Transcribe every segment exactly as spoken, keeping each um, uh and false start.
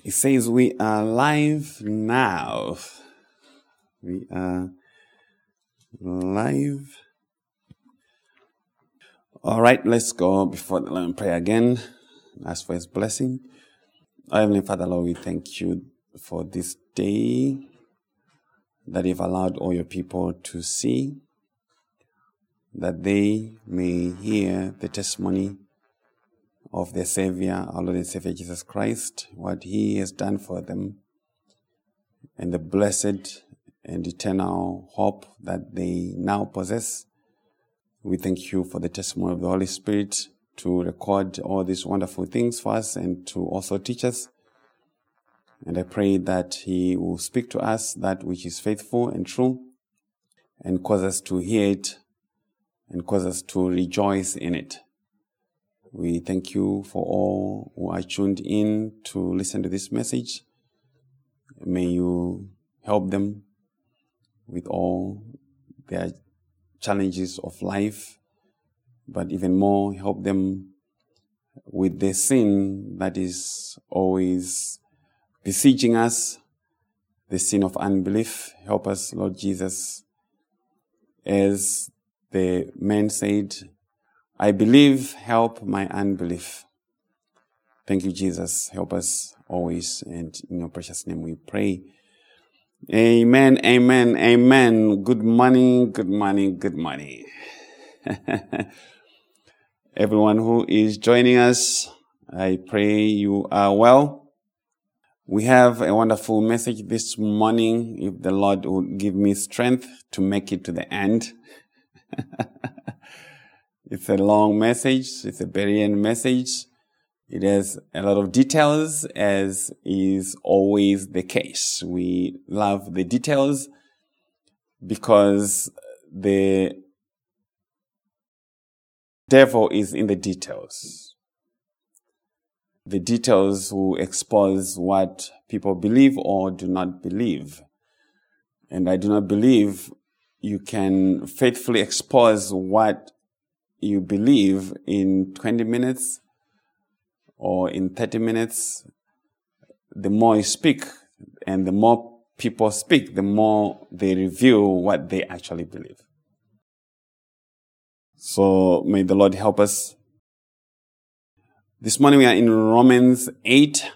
It says we are live now. We are live. All right, let's go before the Lord and pray again. Ask for His blessing. Our Heavenly Father, Lord, we thank you for this day that you've allowed all your people to see, that they may hear the testimony of their Savior, our Lord and Savior Jesus Christ, what He has done for them, and the blessed and eternal hope that they now possess. We thank you for the testimony of the Holy Spirit to record all these wonderful things for us and to also teach us. And I pray that He will speak to us that which is faithful and true and cause us to hear it and cause us to rejoice in it. We thank you for all who are tuned in to listen to this message. May you help them with all their challenges of life, but even more help them with the sin that is always besieging us, the sin of unbelief. Help us, Lord Jesus. As the man said, I believe, help my unbelief. Thank you, Jesus. Help us always, and in your precious name we pray. Amen, amen, amen. Good morning, good morning, good morning. Everyone who is joining us, I pray you are well. We have a wonderful message this morning. If the Lord would give me strength to make it to the end. It's a long message. It's a Berean message. It has a lot of details, as is always the case. We love the details because the devil is in the details. The details will expose what people believe or do not believe. And I do not believe you can faithfully expose what you believe in twenty minutes or in thirty minutes. The more you speak and the more people speak, the more they reveal what they actually believe. So may the Lord help us. This morning we are in Romans eight.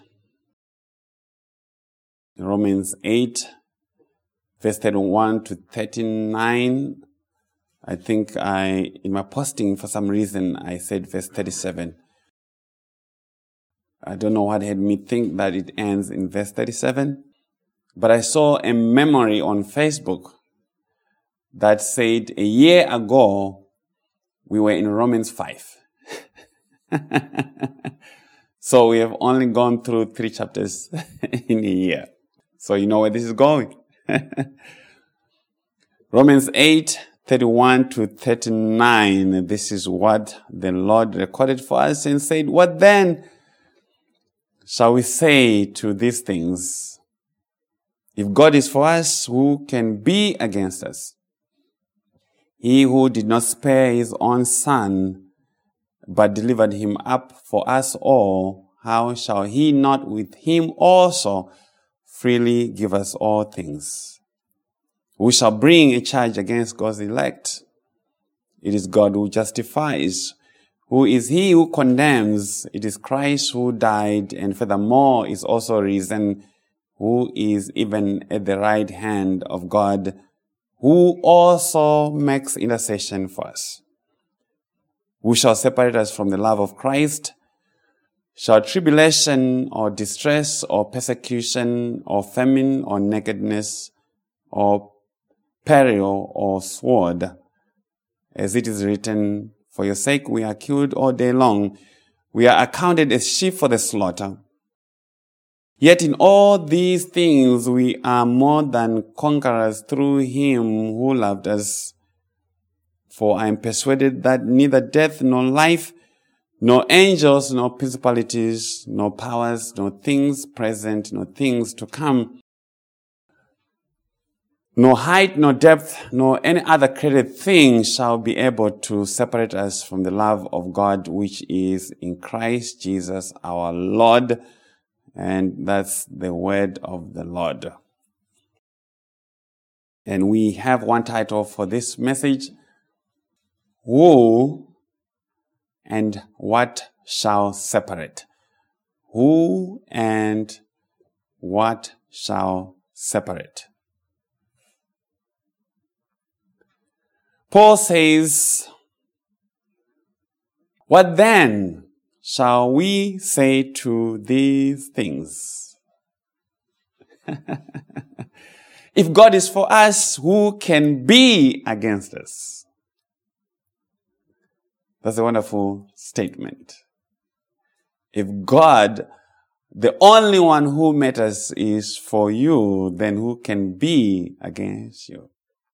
Romans eight, verse thirty-one to thirty-nine. I think I, in my posting, for some reason, I said verse thirty-seven. I don't know what had me think that it ends in verse thirty-seven. But I saw a memory on Facebook that said a year ago, we were in Romans five. So we have only gone through three chapters in a year. So you know where this is going. Romans eight, thirty-one to thirty-nine. This is what the Lord recorded for us and said, what then shall we say to these things? If God is for us, who can be against us? He who did not spare his own son, but delivered him up for us all, how shall he not with him also freely give us all things? Who shall bring a charge against God's elect? It is God who justifies. Who is he who condemns? It is Christ who died, and furthermore is also risen, who is even at the right hand of God, who also makes intercession for us. Who shall separate us from the love of Christ? Shall tribulation or distress or persecution or famine or nakedness or peril or sword? As it is written, for your sake we are killed all day long. We are accounted as sheep for the slaughter. Yet in all these things we are more than conquerors through him who loved us. For I am persuaded that neither death nor life, nor angels, nor principalities, nor powers, nor things present, nor things to come, nor height, nor depth, nor any other created thing shall be able to separate us from the love of God which is in Christ Jesus our Lord. And that's the word of the Lord. And we have one title for this message: Who and what shall separate? Who and what shall separate? Paul says, what then shall we say to these things? If God is for us, who can be against us? That's a wonderful statement. If God, the only one who matters, is for you, then who can be against you?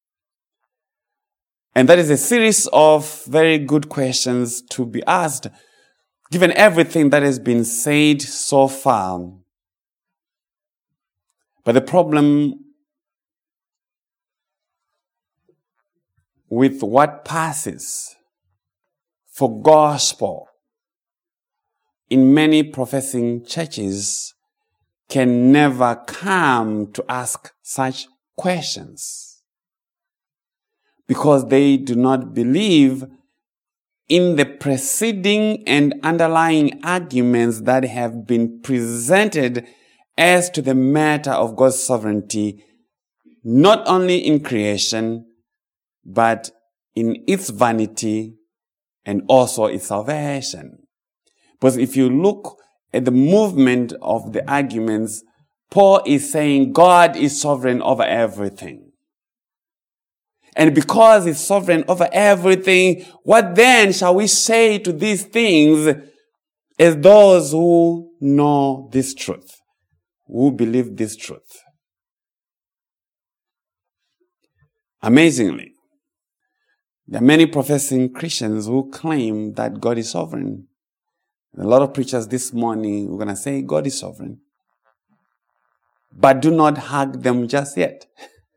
And that is a series of very good questions to be asked, given everything that has been said so far. But the problem with what passes for gospel in many professing churches can never come to ask such questions, because they do not believe in the preceding and underlying arguments that have been presented as to the matter of God's sovereignty, not only in creation, but in its vanity and also its salvation. Because if you look at the movement of the arguments, Paul is saying God is sovereign over everything. And because he's sovereign over everything, what then shall we say to these things as those who know this truth, who believe this truth? Amazingly, there are many professing Christians who claim that God is sovereign. A lot of preachers this morning are going to say God is sovereign, but do not hug them just yet.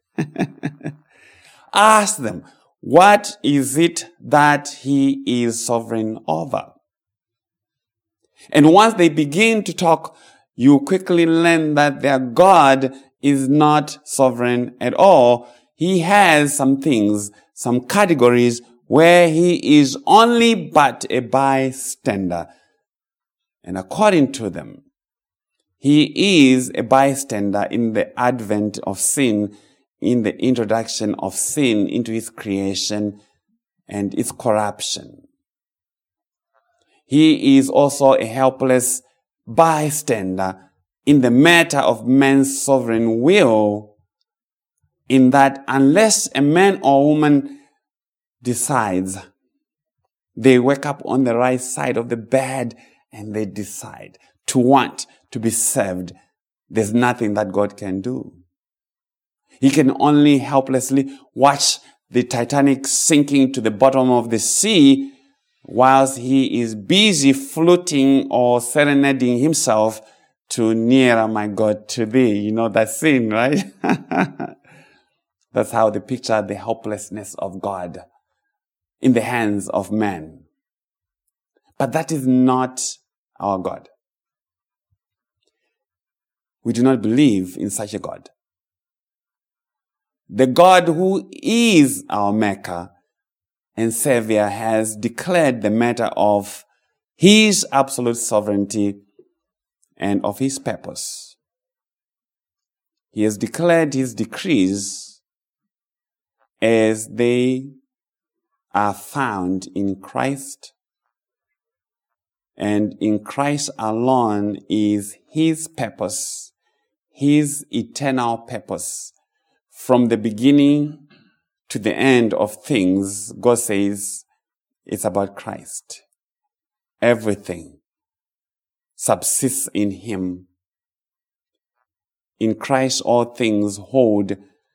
Ask them, what is it that he is sovereign over? And once they begin to talk, you quickly learn that their God is not sovereign at all. He has some things, some categories where he is only but a bystander. And according to them, he is a bystander in the advent of sin, in the introduction of sin into his creation and its corruption. He is also a helpless bystander in the matter of man's sovereign will, in that unless a man or woman decides, they wake up on the right side of the bed and they decide to want to be saved, there's nothing that God can do. He can only helplessly watch the Titanic sinking to the bottom of the sea whilst he is busy floating or serenading himself to nearer my God to thee. You know that scene, right? That's how they picture the helplessness of God in the hands of man. But that is not our God. We do not believe in such a God. The God who is our Maker and Savior has declared the matter of his absolute sovereignty and of his purpose. He has declared his decrees as they are found in Christ, and in Christ alone is his purpose, his eternal purpose. From the beginning to the end of things, God says it's about Christ. Everything subsists in him. In Christ all things hold,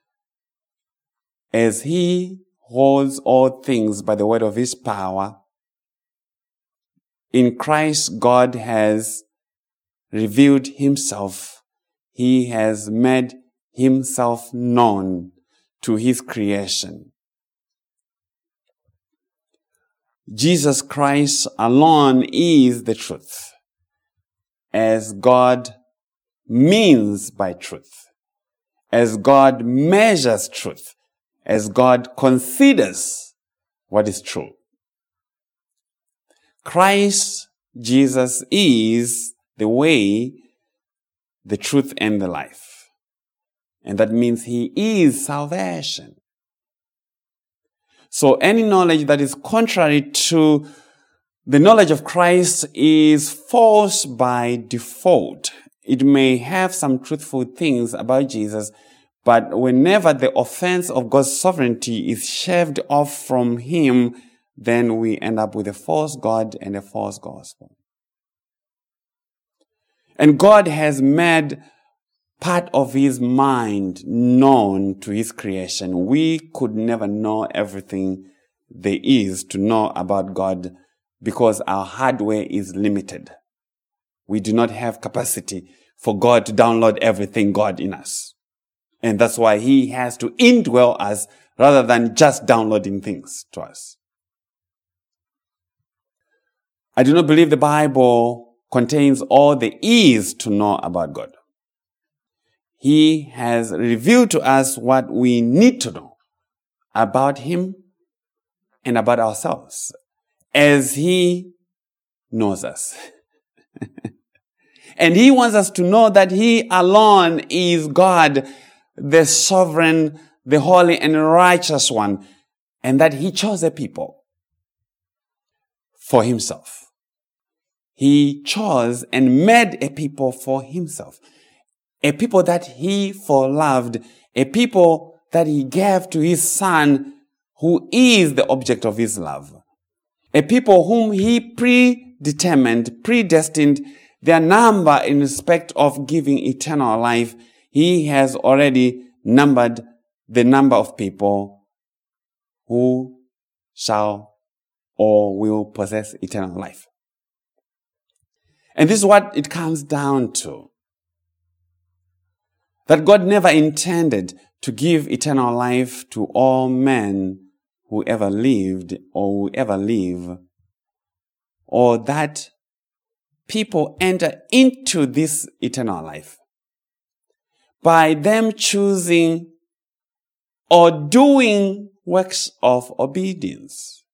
as he holds all things by the word of his power. In Christ, God has revealed himself. He has made himself known to his creation. Jesus Christ alone is the truth, as God means by truth, as God measures truth, as God considers what is true. Christ Jesus is the way, the truth, and the life. And that means he is salvation. So any knowledge that is contrary to the knowledge of Christ is false by default. It may have some truthful things about Jesus, but whenever the offense of God's sovereignty is shaved off from him, then we end up with a false God and a false gospel. And God has made part of his mind known to his creation. We could never know everything there is to know about God because our hardware is limited. We do not have capacity for God to download everything God in us. And that's why he has to indwell us rather than just downloading things to us. I do not believe the Bible contains all there is to know about God. He has revealed to us what we need to know about him and about ourselves as he knows us. And he wants us to know that he alone is God, the sovereign, the holy and righteous one, and that he chose a people for himself. He chose and made a people for himself. A people that he foreloved, a people that he gave to his son, who is the object of his love. A people whom he predetermined, predestined, their number in respect of giving eternal life. He has already numbered the number of people who shall or will possess eternal life. And this is what it comes down to. That God never intended to give eternal life to all men who ever lived or who ever live, or that people enter into this eternal life by them choosing or doing works of obedience.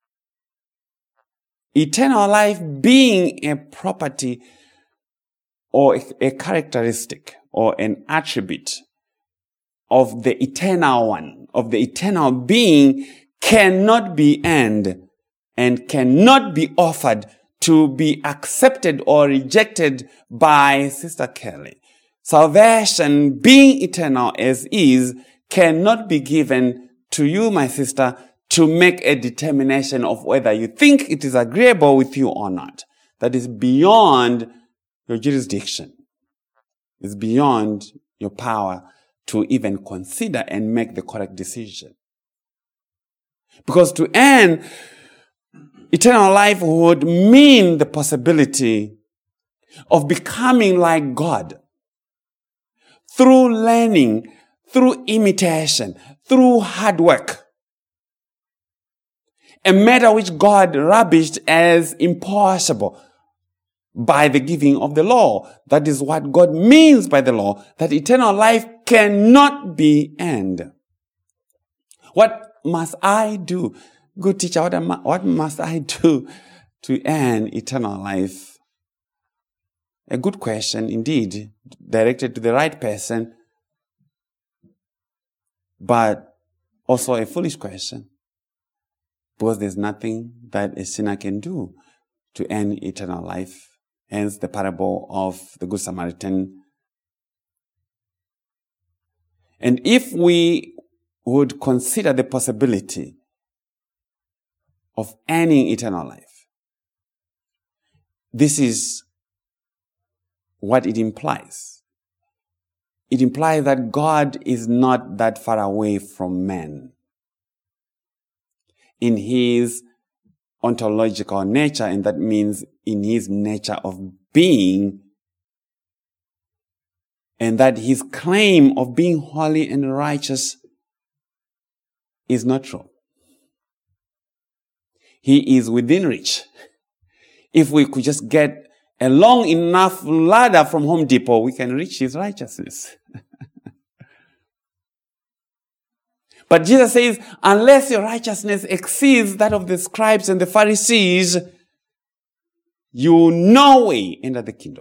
Eternal life being a property or a characteristic or an attribute of the eternal one, of the eternal being, cannot be earned and cannot be offered to be accepted or rejected by Sister Kelly. Salvation, being eternal as is, cannot be given to you, my sister, to make a determination of whether you think it is agreeable with you or not. That is beyond your jurisdiction. It's beyond your power to even consider and make the correct decision. Because to earn eternal life would mean the possibility of becoming like God through learning, through imitation, through hard work. A matter which God rubbished as impossible by the giving of the law. That is what God means by the law, that eternal life cannot be earned. What must I do? Good teacher, what, am I, what must I do to earn eternal life? A good question indeed, directed to the right person, but also a foolish question, because there's nothing that a sinner can do to earn eternal life. Hence the parable of the Good Samaritan. And if we would consider the possibility of earning eternal life, this is what it implies. It implies that God is not that far away from man in his ontological nature, and that means in his nature of being, and that his claim of being holy and righteous is not true. He is within reach. If we could just get a long enough ladder from Home Depot, we can reach His righteousness. But Jesus says, unless your righteousness exceeds that of the scribes and the Pharisees, you will no way enter the kingdom.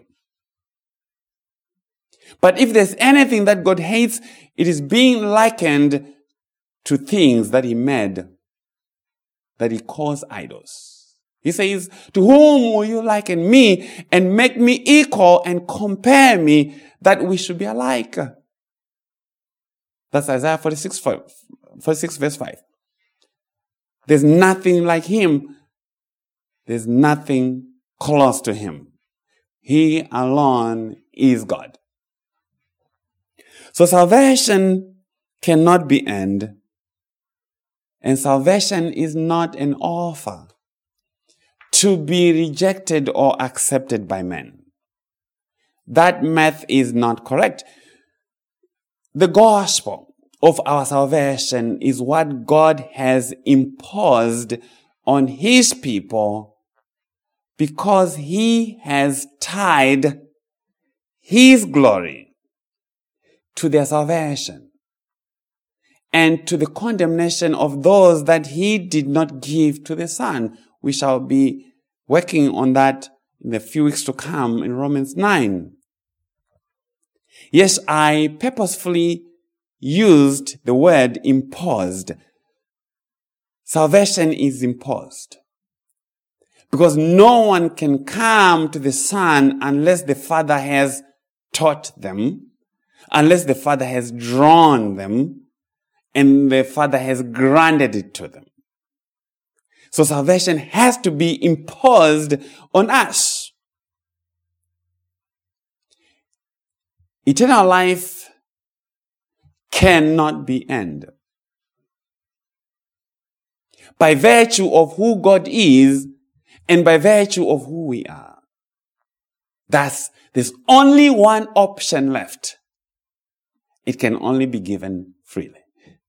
But if there's anything that God hates, it is being likened to things that He made, that He calls idols. He says, to whom will you liken me and make me equal and compare me that we should be alike? That's Isaiah forty-six, forty-six verse five. There's nothing like Him. There's nothing close to Him. He alone is God. So salvation cannot be earned. And salvation is not an offer to be rejected or accepted by men. That math is not correct. The gospel of our salvation is what God has imposed on His people because He has tied His glory to their salvation and to the condemnation of those that He did not give to the Son. We shall be working on that in the few weeks to come in Romans nine. Yes, I purposefully used the word imposed. Salvation is imposed. Because no one can come to the Son unless the Father has taught them, unless the Father has drawn them, and the Father has granted it to them. So salvation has to be imposed on us. Eternal life cannot be earned. By virtue of who God is and by virtue of who we are. Thus, there's only one option left. It can only be given freely.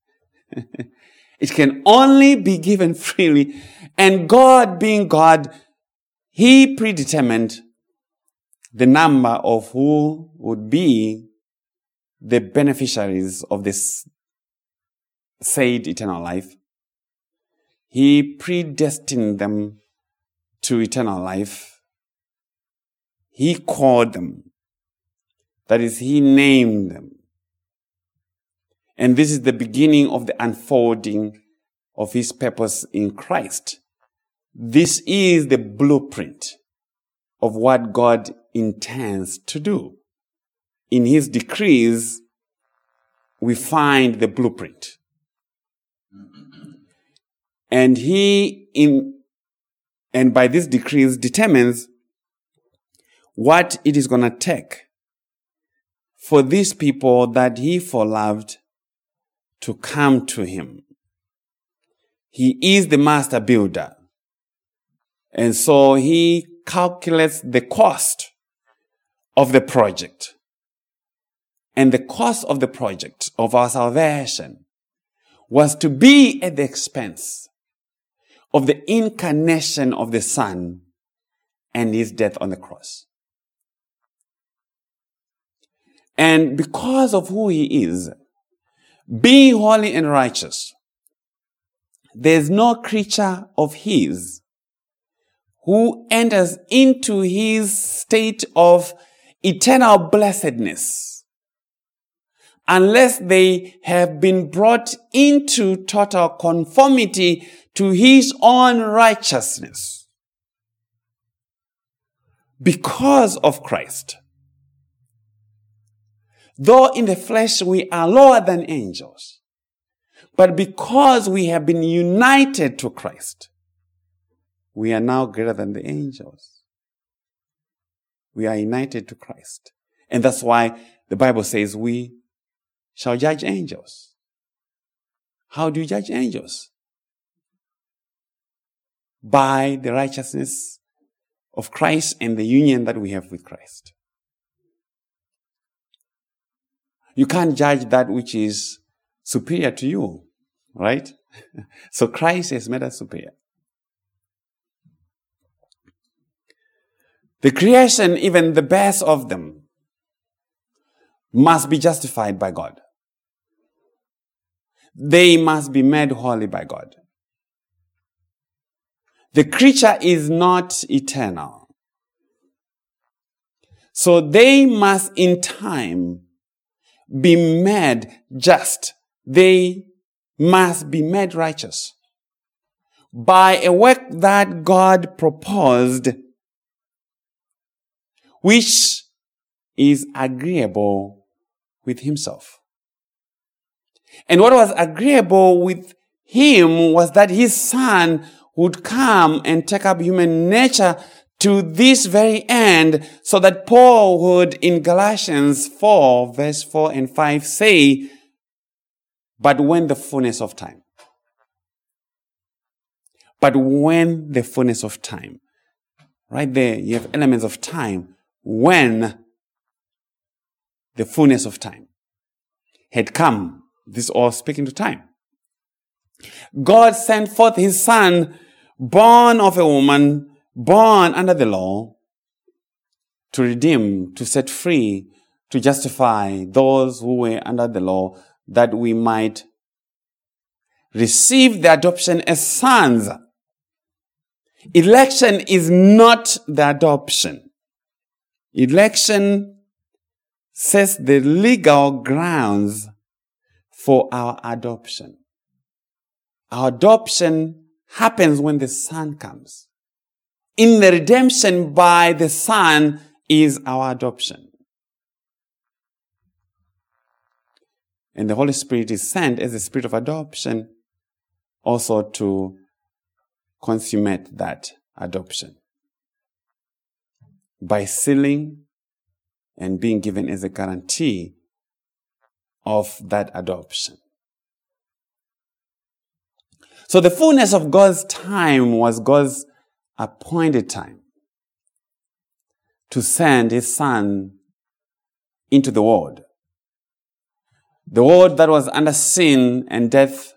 It can only be given freely. And God being God, He predetermined the number of who would be the beneficiaries of this said eternal life. He predestined them to eternal life. He called them. That is, He named them. And this is the beginning of the unfolding of His purpose in Christ. This is the blueprint of what God intends to do. In His decrees, we find the blueprint. And He, in, and by these decrees, determines what it is going to take for these people that He foreloved to come to Him. He is the master builder. And so He calculates the cost of the project. And the cost of the project of our salvation was to be at the expense of the incarnation of the Son and His death on the cross. And because of who He is, being holy and righteous, there's no creature of His who enters into His state of eternal blessedness unless they have been brought into total conformity to His own righteousness. Because of Christ, though in the flesh we are lower than angels, but because we have been united to Christ, we are now greater than the angels. We are united to Christ. And that's why the Bible says we shall judge angels. How do you judge angels? By the righteousness of Christ and the union that we have with Christ. You can't judge that which is superior to you, right? So Christ has made us superior. The creation, even the best of them, must be justified by God. They must be made holy by God. The creature is not eternal. So they must in time be made just. They must be made righteous by a work that God proposed, which is agreeable with himself. And what was agreeable with him was that his son would come and take up human nature to this very end, so that Paul would in Galatians four, verse four and five say, but when the fullness of time. But when the fullness of time. Right there, you have elements of time. When the fullness of time had come. This all speaking to time. God sent forth his son, born of a woman, born under the law, to redeem, to set free, to justify those who were under the law, that we might receive the adoption as sons. Election is not the adoption. Election sets the legal grounds for our adoption. Our adoption happens when the Son comes. In the redemption by the Son is our adoption. And the Holy Spirit is sent as the Spirit of adoption also to consummate that adoption by sealing and being given as a guarantee of that adoption. So the fullness of God's time was God's appointed time to send his Son into the world. The world that was under sin and death,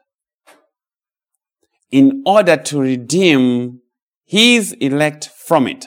in order to redeem his elect from it.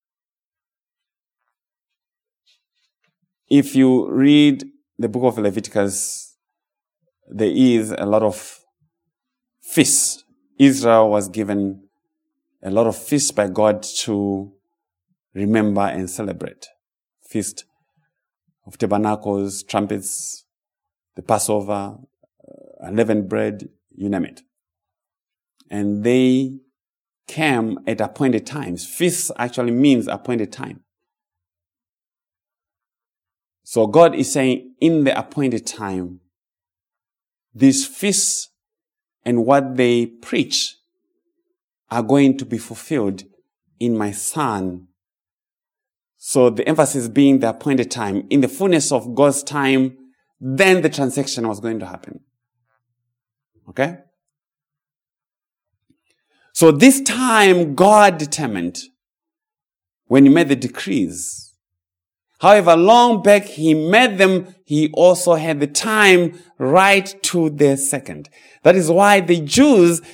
If you read the book of Leviticus, there is a lot of feasts. Israel was given a lot of feasts by God to remember and celebrate. Feast of Tabernacles, trumpets, the Passover, unleavened bread, you name it. And they came at appointed times. Feasts actually means appointed time. So God is saying, in the appointed time, these feasts and what they preach are going to be fulfilled in my Son. So the emphasis being the appointed time. In the fullness of God's time, then the transaction was going to happen. Okay? So this time God determined when he made the decrees. However long back he made them, he also had the time right to the second. That is why the Jews,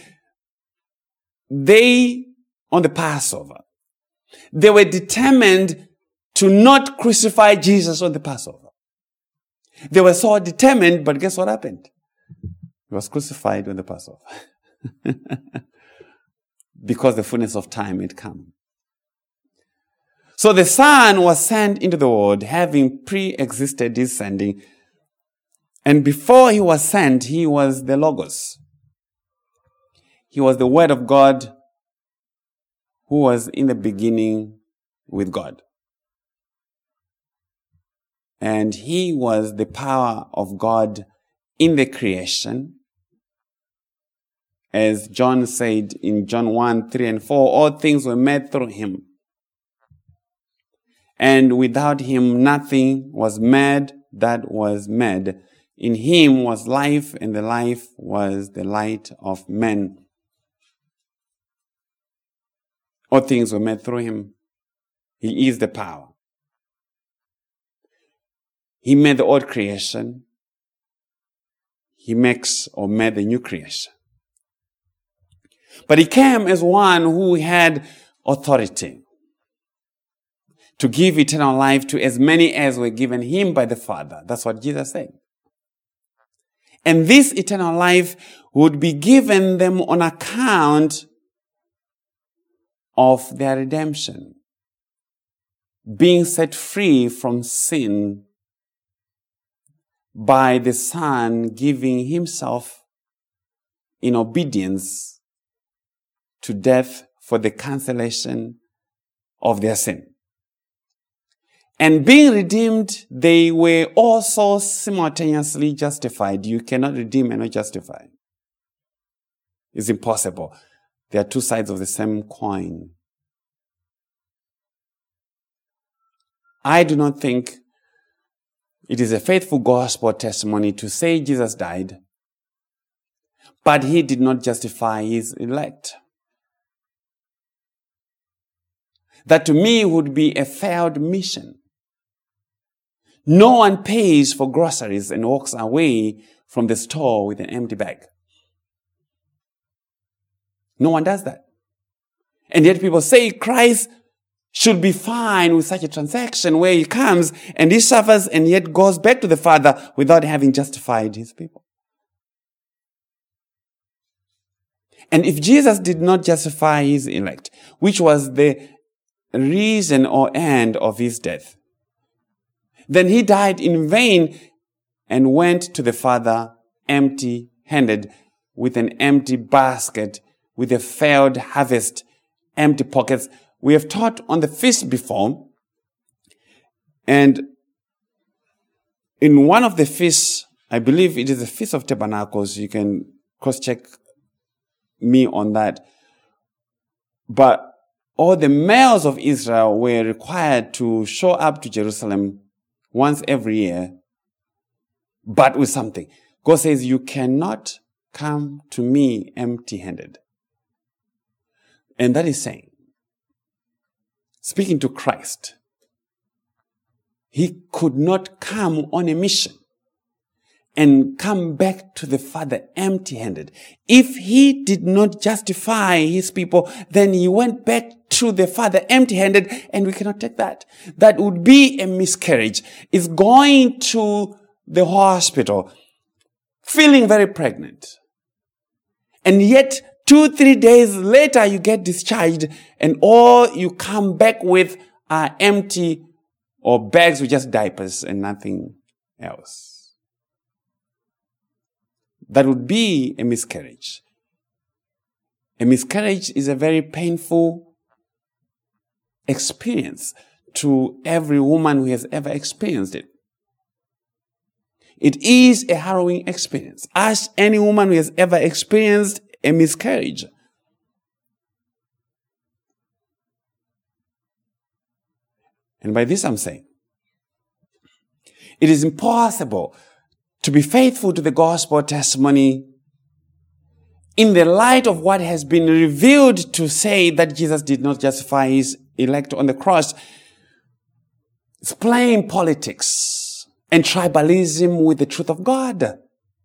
they, on the Passover, they were determined to not crucify Jesus on the Passover. They were so determined, but guess what happened? He was crucified on the Passover. Because the fullness of time had come. So the Son was sent into the world, having pre-existed his sending. And before he was sent, he was the Logos. He was the Word of God, who was in the beginning with God. And he was the power of God in the creation. As John said in John one, three and four, all things were made through him. And without him, nothing was made that was made. In him was life, and the life was the light of men. All things were made through him. He is the power. He made the old creation. He makes or made the new creation. But he came as one who had authority. to give eternal life to as many as were given him by the Father. That's what Jesus said. And this eternal life would be given them on account of their redemption, being set free from sin by the Son giving himself in obedience to death for the cancellation of their sin. And being redeemed, they were also simultaneously justified. You cannot redeem and not justify. It's impossible. They are two sides of the same coin. I do not think it is a faithful gospel testimony to say Jesus died, but he did not justify his elect. That to me would be a failed mission. No one pays for groceries and walks away from the store with an empty bag. No one does that. And yet people say Christ should be fine with such a transaction where he comes and he suffers and yet goes back to the Father without having justified his people. And if Jesus did not justify his elect, which was the reason or end of his death, then he died in vain and went to the Father empty-handed with an empty basket, with a failed harvest, empty pockets. We have taught on the feast before, and in one of the feasts, I believe it is the Feast of Tabernacles, you can cross-check me on that, but all the males of Israel were required to show up to Jerusalem once every year, but with something. God says, you cannot come to me empty-handed. And that is saying, speaking to Christ, he could not come on a mission and come back to the Father empty-handed. If he did not justify his people, then he went back to the Father empty-handed, and we cannot take that. That would be a miscarriage. It's going to the hospital, feeling very pregnant. And yet, two, three days later, you get discharged, and all you come back with are empty or bags with just diapers and nothing else. That would be a miscarriage. A miscarriage is a very painful experience to every woman who has ever experienced it. It is a harrowing experience. Ask any woman who has ever experienced a miscarriage. And by this I'm saying, it is impossible to be faithful to the gospel testimony in the light of what has been revealed to say that Jesus did not justify his elect on the cross. It's playing politics and tribalism with the truth of God.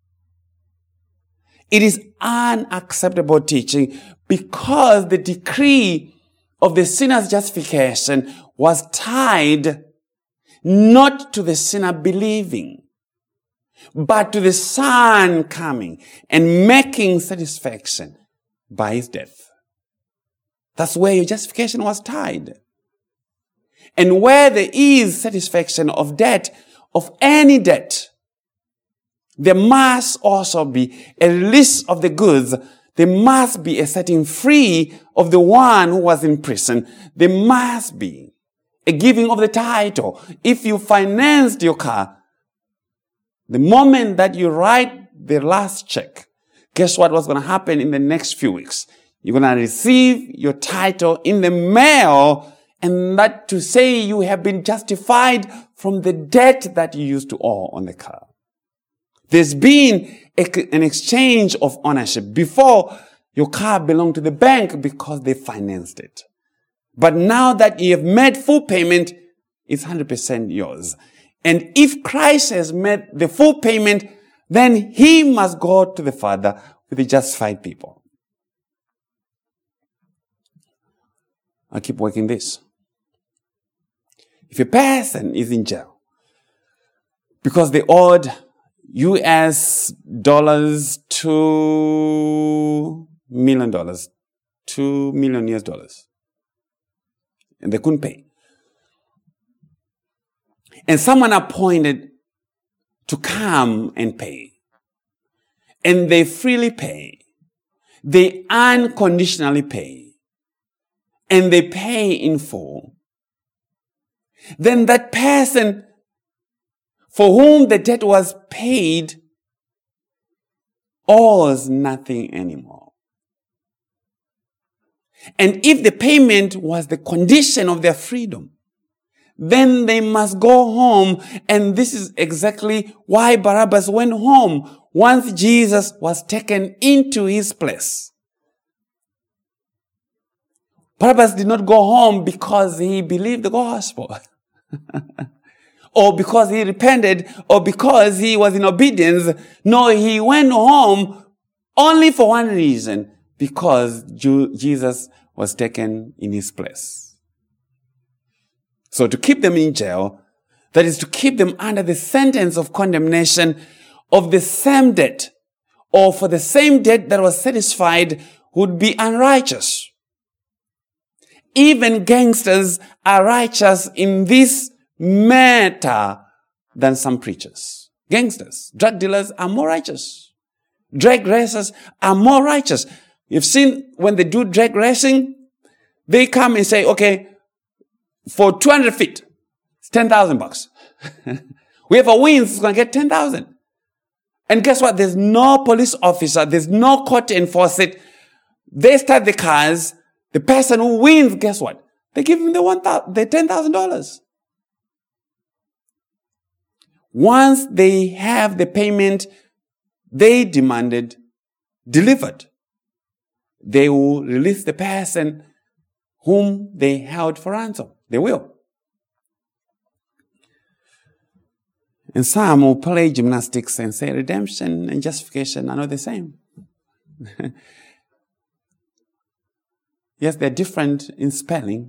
It is unacceptable teaching because the decree of the sinner's justification was tied not to the sinner believing, but to the Son coming and making satisfaction by his death. That's where your justification was tied. And where there is satisfaction of debt, of any debt, there must also be a release of the goods. There must be a setting free of the one who was in prison. There must be a giving of the title. If you financed your car, the moment that you write the last check, guess what was going to happen in the next few weeks? You're going to receive your title in the mail, and that to say you have been justified from the debt that you used to owe on the car. There's been a, an exchange of ownership. Before, your car belonged to the bank because they financed it. But now that you have made full payment, it's one hundred percent yours. And if Christ has made the full payment, then he must go to the Father with the justified people. I'll keep working this. If a person is in jail because they owed U S dollars two million dollars, two million U S dollars, and they couldn't pay, and someone appointed to come and pay, and they freely pay, they unconditionally pay, and they pay in full, then that person for whom the debt was paid owes nothing anymore. And if the payment was the condition of their freedom, then they must go home. And this is exactly why Barabbas went home once Jesus was taken into his place. Barabbas did not go home because he believed the gospel. Or because he repented, or because he was in obedience. No, he went home only for one reason, because Jesus was taken in his place. So to keep them in jail, that is to keep them under the sentence of condemnation of the same debt, or for the same debt that was satisfied, would be unrighteous. Even gangsters are righteous in this matter than some preachers. Gangsters, drug dealers are more righteous. Drag racers are more righteous. You've seen when they do drag racing, they come and say, okay, for two hundred feet, it's ten thousand bucks. Whoever wins is going to get ten thousand. And guess what? There's no police officer. There's no court to enforce it. They start the cars. The person who wins, guess what? They give him the one thousand, the ten thousand dollars. Once they have the payment they demanded delivered, they will release the person whom they held for ransom. They will. And some will play gymnastics and say redemption and justification are not the same. Yes, they're different in spelling,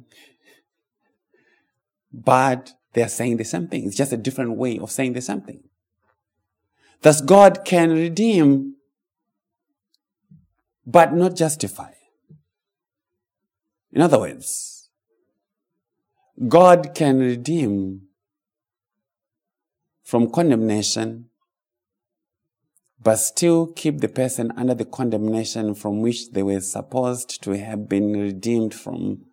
but they're saying the same thing. It's just a different way of saying the same thing. Thus, God can redeem, but not justify. In other words, God can redeem from condemnation, but still keep the person under the condemnation from which they were supposed to have been redeemed from.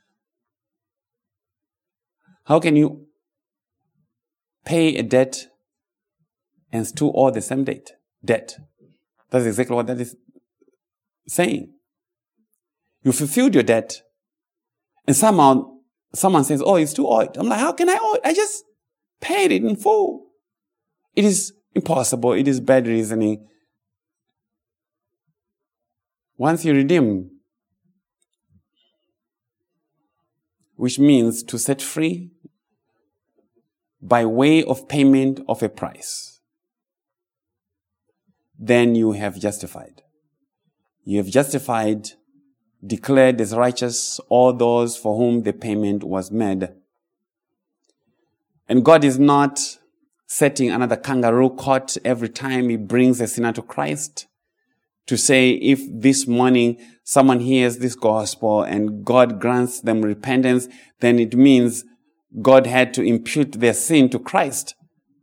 How can you pay a debt and still owe the same debt? Debt. That's exactly what that is saying. You fulfilled your debt, and somehow someone says, oh, it's too owed. I'm like, how can I owe it? I just paid it in full. It is impossible. It is bad reasoning. Once you redeem, which means to set free by way of payment of a price, then you have justified. You have justified, declared as righteous all those for whom the payment was made. And God is not setting another kangaroo court every time he brings a sinner to Christ to say, if this morning someone hears this gospel and God grants them repentance, then it means God had to impute their sin to Christ.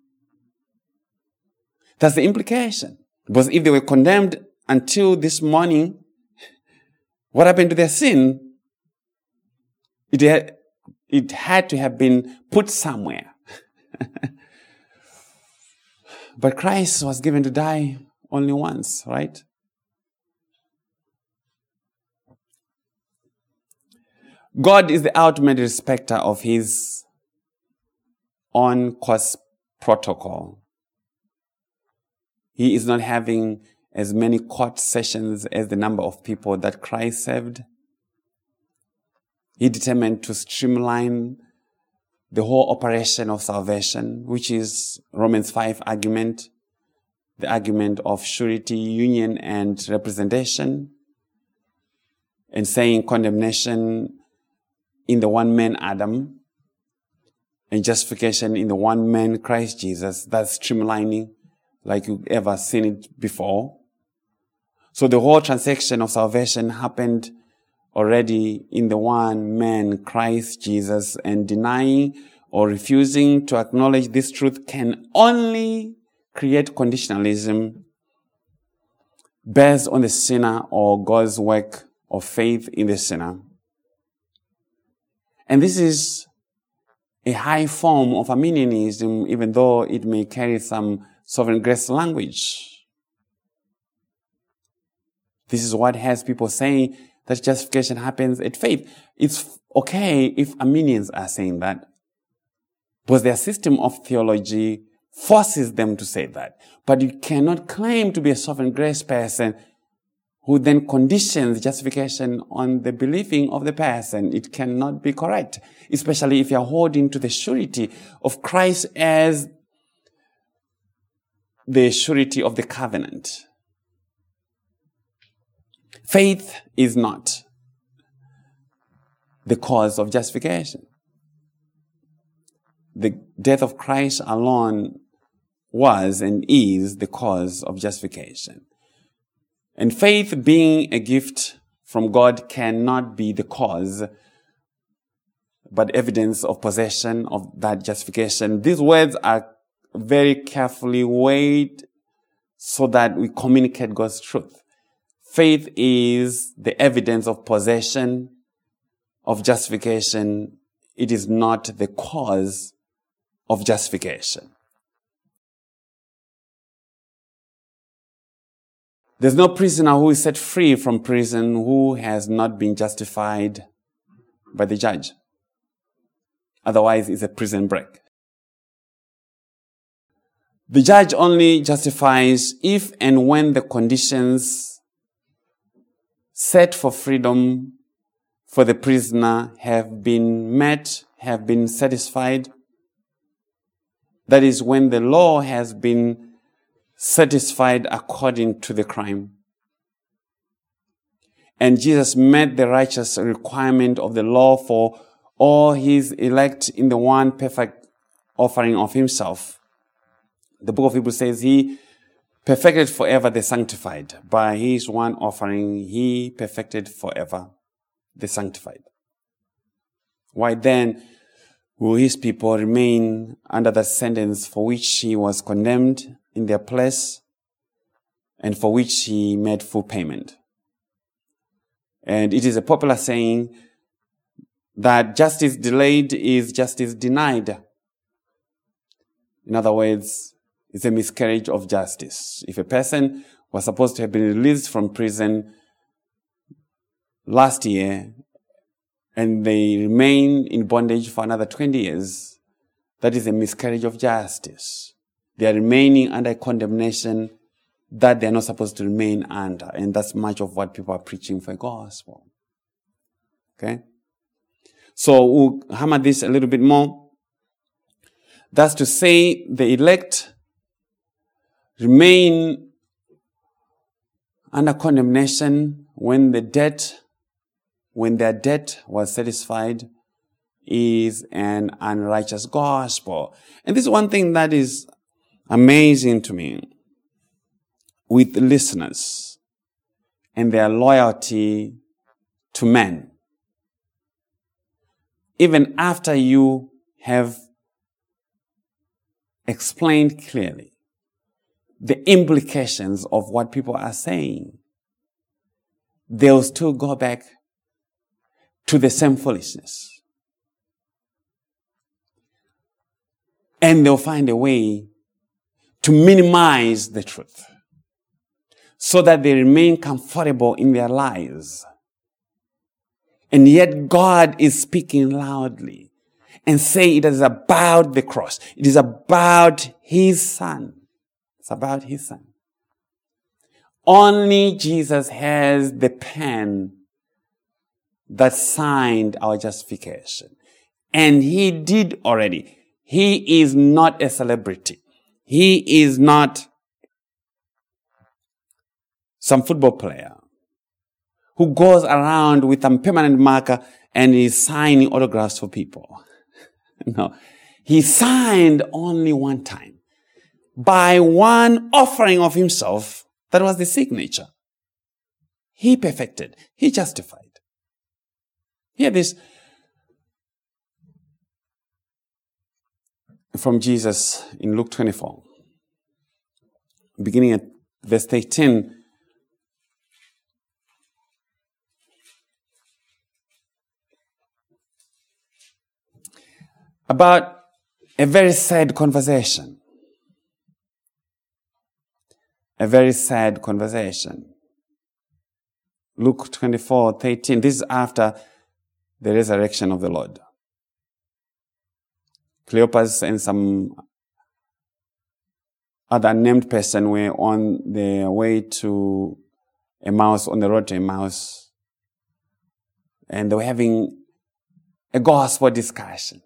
That's the implication. Because if they were condemned until this morning, what happened to their sin? It had, it had to have been put somewhere. But Christ was given to die only once, right? God is the ultimate respecter of his own course protocol. He is not having as many court sessions as the number of people that Christ saved. He determined to streamline the whole operation of salvation, which is Romans five argument, the argument of surety, union, and representation, and saying condemnation in the one man Adam, and justification in the one man, Christ Jesus. That's streamlining like you've ever seen it before. So the whole transaction of salvation happened already in the one man, Christ Jesus, and denying or refusing to acknowledge this truth can only create conditionalism based on the sinner or God's work of faith in the sinner. And this is a high form of Arminianism, even though it may carry some sovereign grace language. This is what has people saying that justification happens at faith. It's okay if Arminians are saying that, because their system of theology forces them to say that. But you cannot claim to be a sovereign grace person who then conditions justification on the believing of the person. It cannot be correct, especially if you are holding to the surety of Christ as the surety of the covenant. Faith is not the cause of justification. The death of Christ alone was and is the cause of justification. And faith, being a gift from God, cannot be the cause, but evidence of possession of that justification. These words are very carefully weighed so that we communicate God's truth. Faith is the evidence of possession of justification. It is not the cause of justification. There's no prisoner who is set free from prison who has not been justified by the judge. Otherwise, it's a prison break. The judge only justifies if and when the conditions set for freedom for the prisoner have been met, have been satisfied. That is, when the law has been satisfied according to the crime. And Jesus met the righteous requirement of the law for all his elect in the one perfect offering of himself. The book of Hebrews says he perfected forever the sanctified. By his one offering, he perfected forever the sanctified. Why then will his people remain under the sentence for which he was condemned in their place and for which he made full payment? And it is a popular saying that justice delayed is justice denied. In other words, it's a miscarriage of justice. If a person was supposed to have been released from prison last year and they remain in bondage for another twenty years, that is a miscarriage of justice. They are remaining under condemnation that they are not supposed to remain under. And that's much of what people are preaching for gospel. Okay? So we'll hammer this a little bit more. That's to say, the elect remain under condemnation when the debt, when their debt was satisfied, is an unrighteous gospel. And this is one thing that is amazing to me with listeners and their loyalty to men. Even after you have explained clearly the implications of what people are saying, they'll still go back to the same foolishness. And they'll find a way to minimize the truth so that they remain comfortable in their lives. And yet God is speaking loudly and saying it is about the cross. It is about his son. It's about his son. Only Jesus has the pen that signed our justification. And he did already. He is not a celebrity. He is not some football player who goes around with a permanent marker and is signing autographs for people. No. He signed only one time. By one offering of himself, that was the signature. He perfected. He justified. Hear this from Jesus in Luke twenty-four. Beginning at verse eighteen. About a very sad conversation. A very sad conversation. Luke twenty-four thirteen. This is after the resurrection of the Lord. Cleopas and some other named person were on their way to Emmaus, on the road to Emmaus. And they were having a gospel discussion.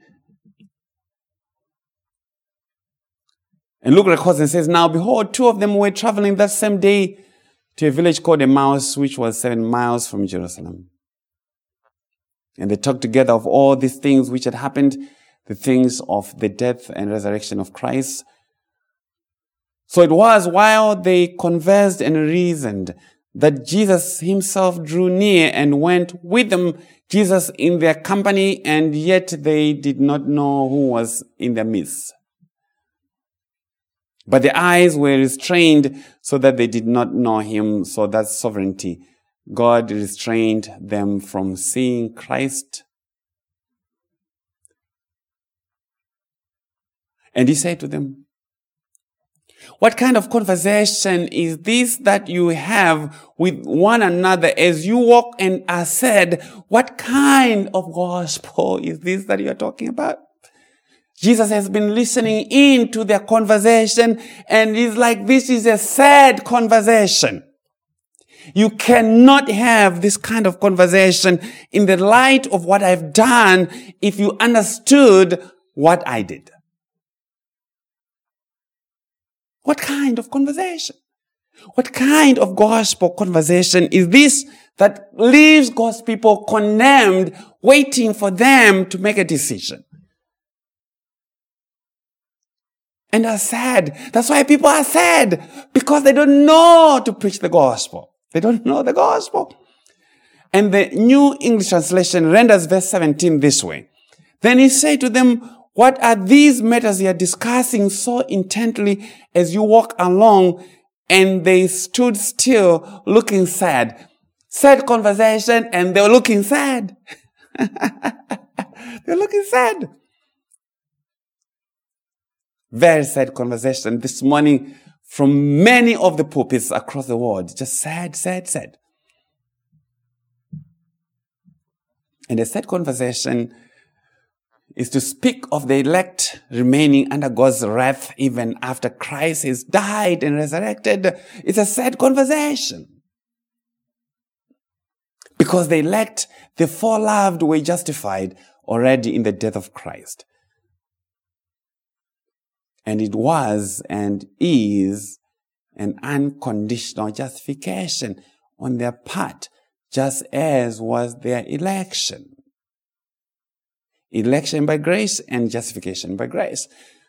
And Luke records and says, now behold, two of them were traveling that same day to a village called Emmaus, which was seven miles from Jerusalem. And they talked together of all these things which had happened, the things of the death and resurrection of Christ. So it was while they conversed and reasoned that Jesus himself drew near and went with them, Jesus in their company, and yet they did not know who was in their midst. But their eyes were restrained so that they did not know him. So that's sovereignty. God restrained them from seeing Christ. And he said to them, what kind of conversation is this that you have with one another as you walk and are said? What kind of gospel is this that you are talking about? Jesus has been listening in to their conversation, and he's like, this is a sad conversation. You cannot have this kind of conversation in the light of what I've done if you understood what I did. What kind of conversation? What kind of gospel conversation is this that leaves God's people condemned, waiting for them to make a decision? And are sad. That's why people are sad, because they don't know to preach the gospel. They don't know the gospel. And the New English Translation renders verse seventeen this way. Then he said to them, what are these matters you are discussing so intently as you walk along? And they stood still, looking sad. Sad conversation, and they were looking sad. They're looking sad. Very sad conversation this morning from many of the pulpits across the world. Just sad, sad, sad. And a sad conversation is to speak of the elect remaining under God's wrath even after Christ has died and resurrected. It's a sad conversation. Because the elect, the foreloved, were justified already in the death of Christ. And it was and is an unconditional justification on their part, just as was their election. Election by grace and justification by grace.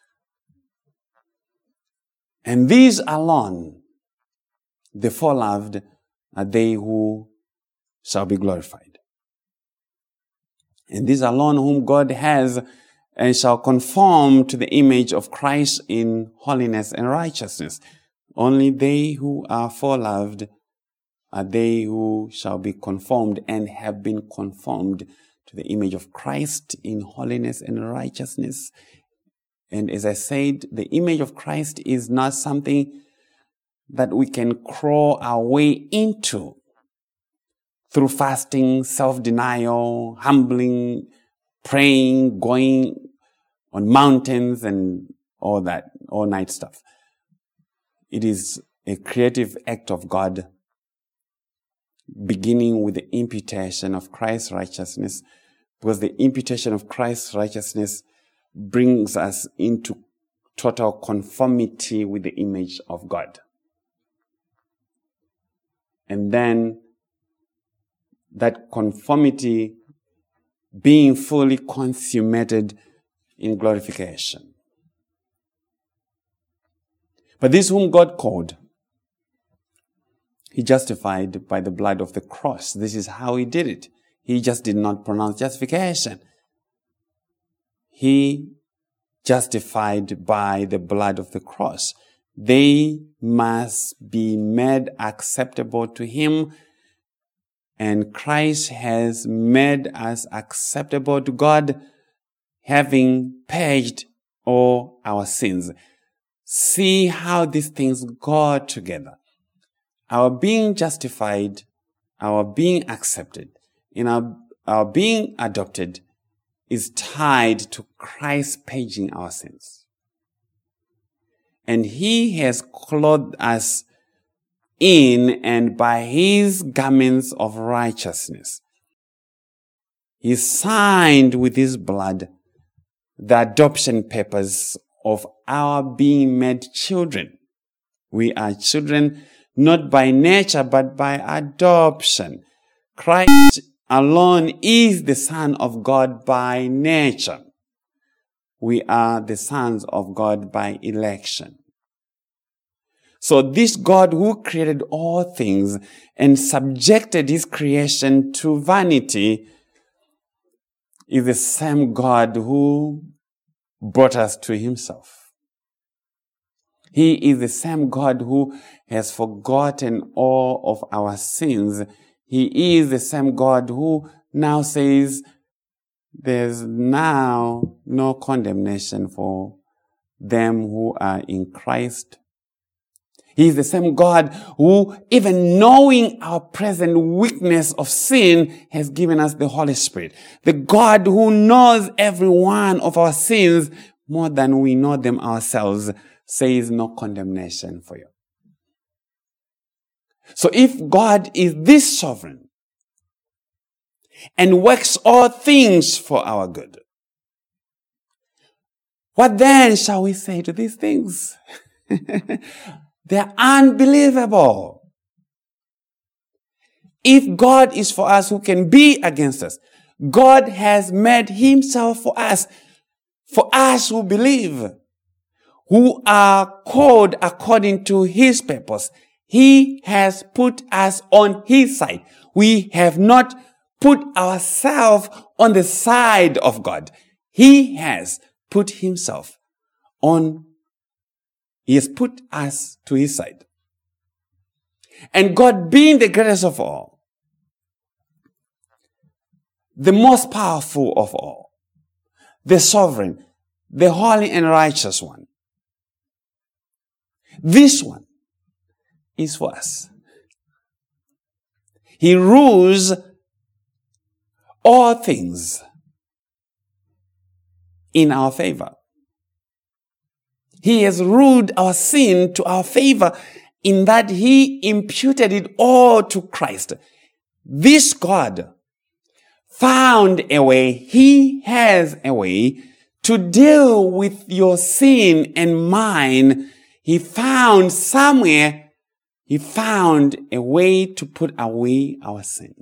And these alone, the foreloved, are they who shall be glorified. And these alone whom God has and shall conform to the image of Christ in holiness and righteousness. Only they who are foreloved are they who shall be conformed and have been conformed to the image of Christ in holiness and righteousness. And as I said, the image of Christ is not something that we can crawl our way into through fasting, self-denial, humbling, praying, going on mountains and all that, all night stuff. It is a creative act of God, beginning with the imputation of Christ's righteousness, because the imputation of Christ's righteousness brings us into total conformity with the image of God. And then that conformity being fully consummated in glorification. But this whom God called, he justified by the blood of the cross. This is how he did it. He just did not pronounce justification. He justified by the blood of the cross. They must be made acceptable to him, and Christ has made us acceptable to God, having purged all our sins. See how these things go together. Our being justified, our being accepted, and our, our being adopted is tied to Christ purging our sins. And he has clothed us in and by his garments of righteousness. He signed with his blood the adoption papers of our being made children. We are children not by nature but by adoption. Christ alone is the Son of God by nature. We are the sons of God by election. So this God who created all things and subjected his creation to vanity is the same God who brought us to himself. He is the same God who has forgotten all of our sins. He is the same God who now says, there's now no condemnation for them who are in Christ. He is the same God who, even knowing our present weakness of sin, has given us the Holy Spirit. The God who knows every one of our sins more than we know them ourselves, says no condemnation for you. So if God is this sovereign and works all things for our good, what then shall we say to these things? They're unbelievable. If God is for us, who can be against us? God has made himself for us, for us who believe, who are called according to his purpose. He has put us on his side. We have not put ourselves on the side of God. He has put himself on, he has put us to his side. And God, being the greatest of all, the most powerful of all, the sovereign, the holy and righteous one, this one is for us. He rules all things in our favor. He has ruled our sin to our favor in that he imputed it all to Christ. This God found a way, he has a way to deal with your sin and mine. He found somewhere, he found a way to put away our sin.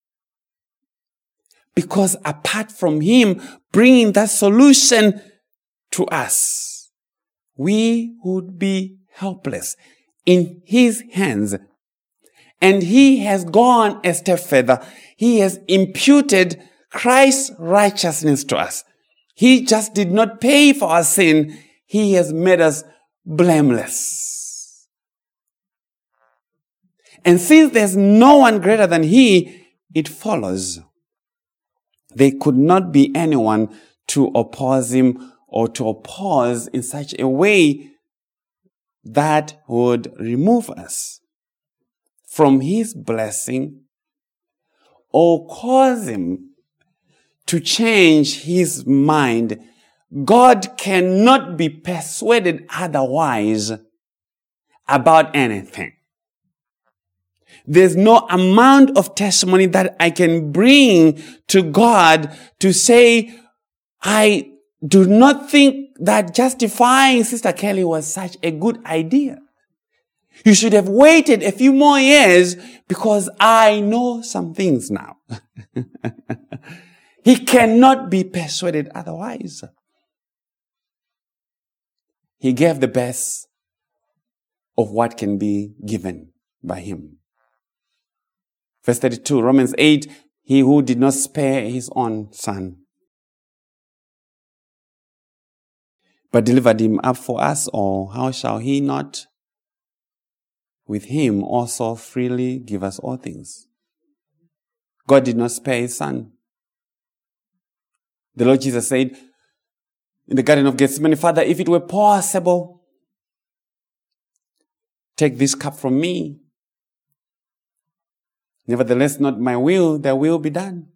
Because apart from him bringing that solution to us, we would be helpless in his hands. And he has gone a step further. He has imputed Christ's righteousness to us. He just did not pay for our sin. He has made us blameless. And since there's no one greater than he, it follows there could not be anyone to oppose him or to oppose in such a way that would remove us from his blessing or cause him to change his mind. God cannot be persuaded otherwise about anything. There's no amount of testimony that I can bring to God to say, I do not think that justifying Sister Kelly was such a good idea. You should have waited a few more years because I know some things now. He cannot be persuaded otherwise. He gave the best of what can be given by him. Verse thirty-two, Romans eight, he who did not spare his own son, but delivered him up for us all, how shall he not with him also freely give us all things? God did not spare his son. The Lord Jesus said in the Garden of Gethsemane, Father, if it were possible, take this cup from me. Nevertheless, not my will, thy will be done.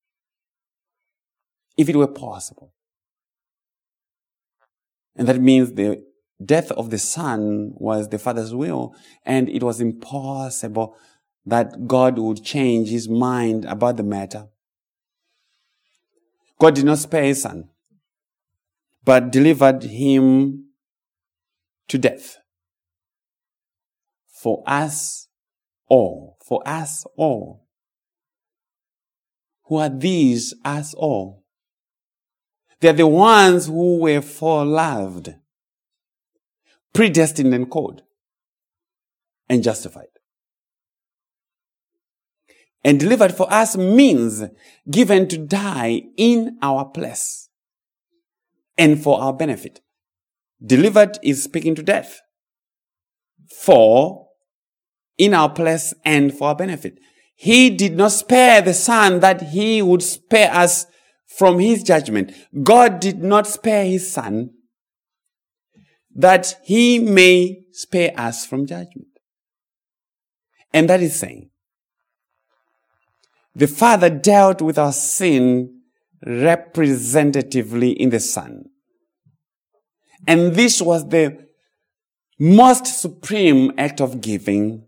If it were possible. And that means the death of the son was the Father's will, and it was impossible that God would change his mind about the matter. God did not spare his son, but delivered him to death for us all. For us all. Who are these us all? They are the ones who were foreloved, predestined and called, and justified. And delivered for us means given to die in our place and for our benefit. Delivered is speaking to death. For, in our place and for our benefit. He did not spare the son that he would spare us from his judgment. God did not spare his son that he may spare us from judgment. And that is saying, the Father dealt with our sin representatively in the Son. And this was the most supreme act of giving,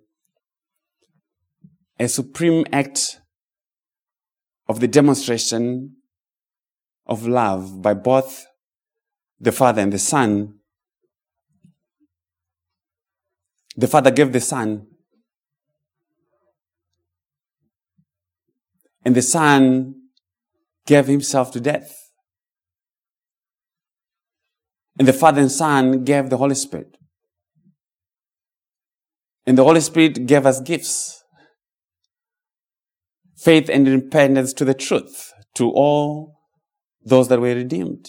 a supreme act of the demonstration of love by both the Father and the Son. The Father gave the Son, and the Son gave himself to death. And the Father and Son gave the Holy Spirit. And the Holy Spirit gave us gifts. Faith and repentance to the truth, to all those that were redeemed.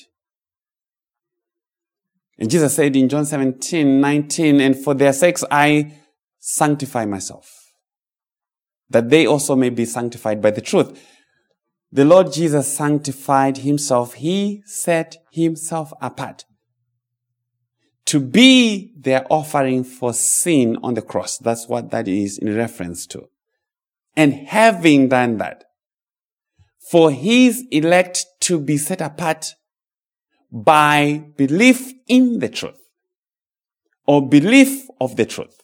And Jesus said in John seventeen, nineteen, and for their sakes I sanctify myself, that they also may be sanctified by the truth. The Lord Jesus sanctified himself. He set himself apart to be their offering for sin on the cross. That's what that is in reference to. And having done that, for his elect to be set apart by belief in the truth, or belief of the truth.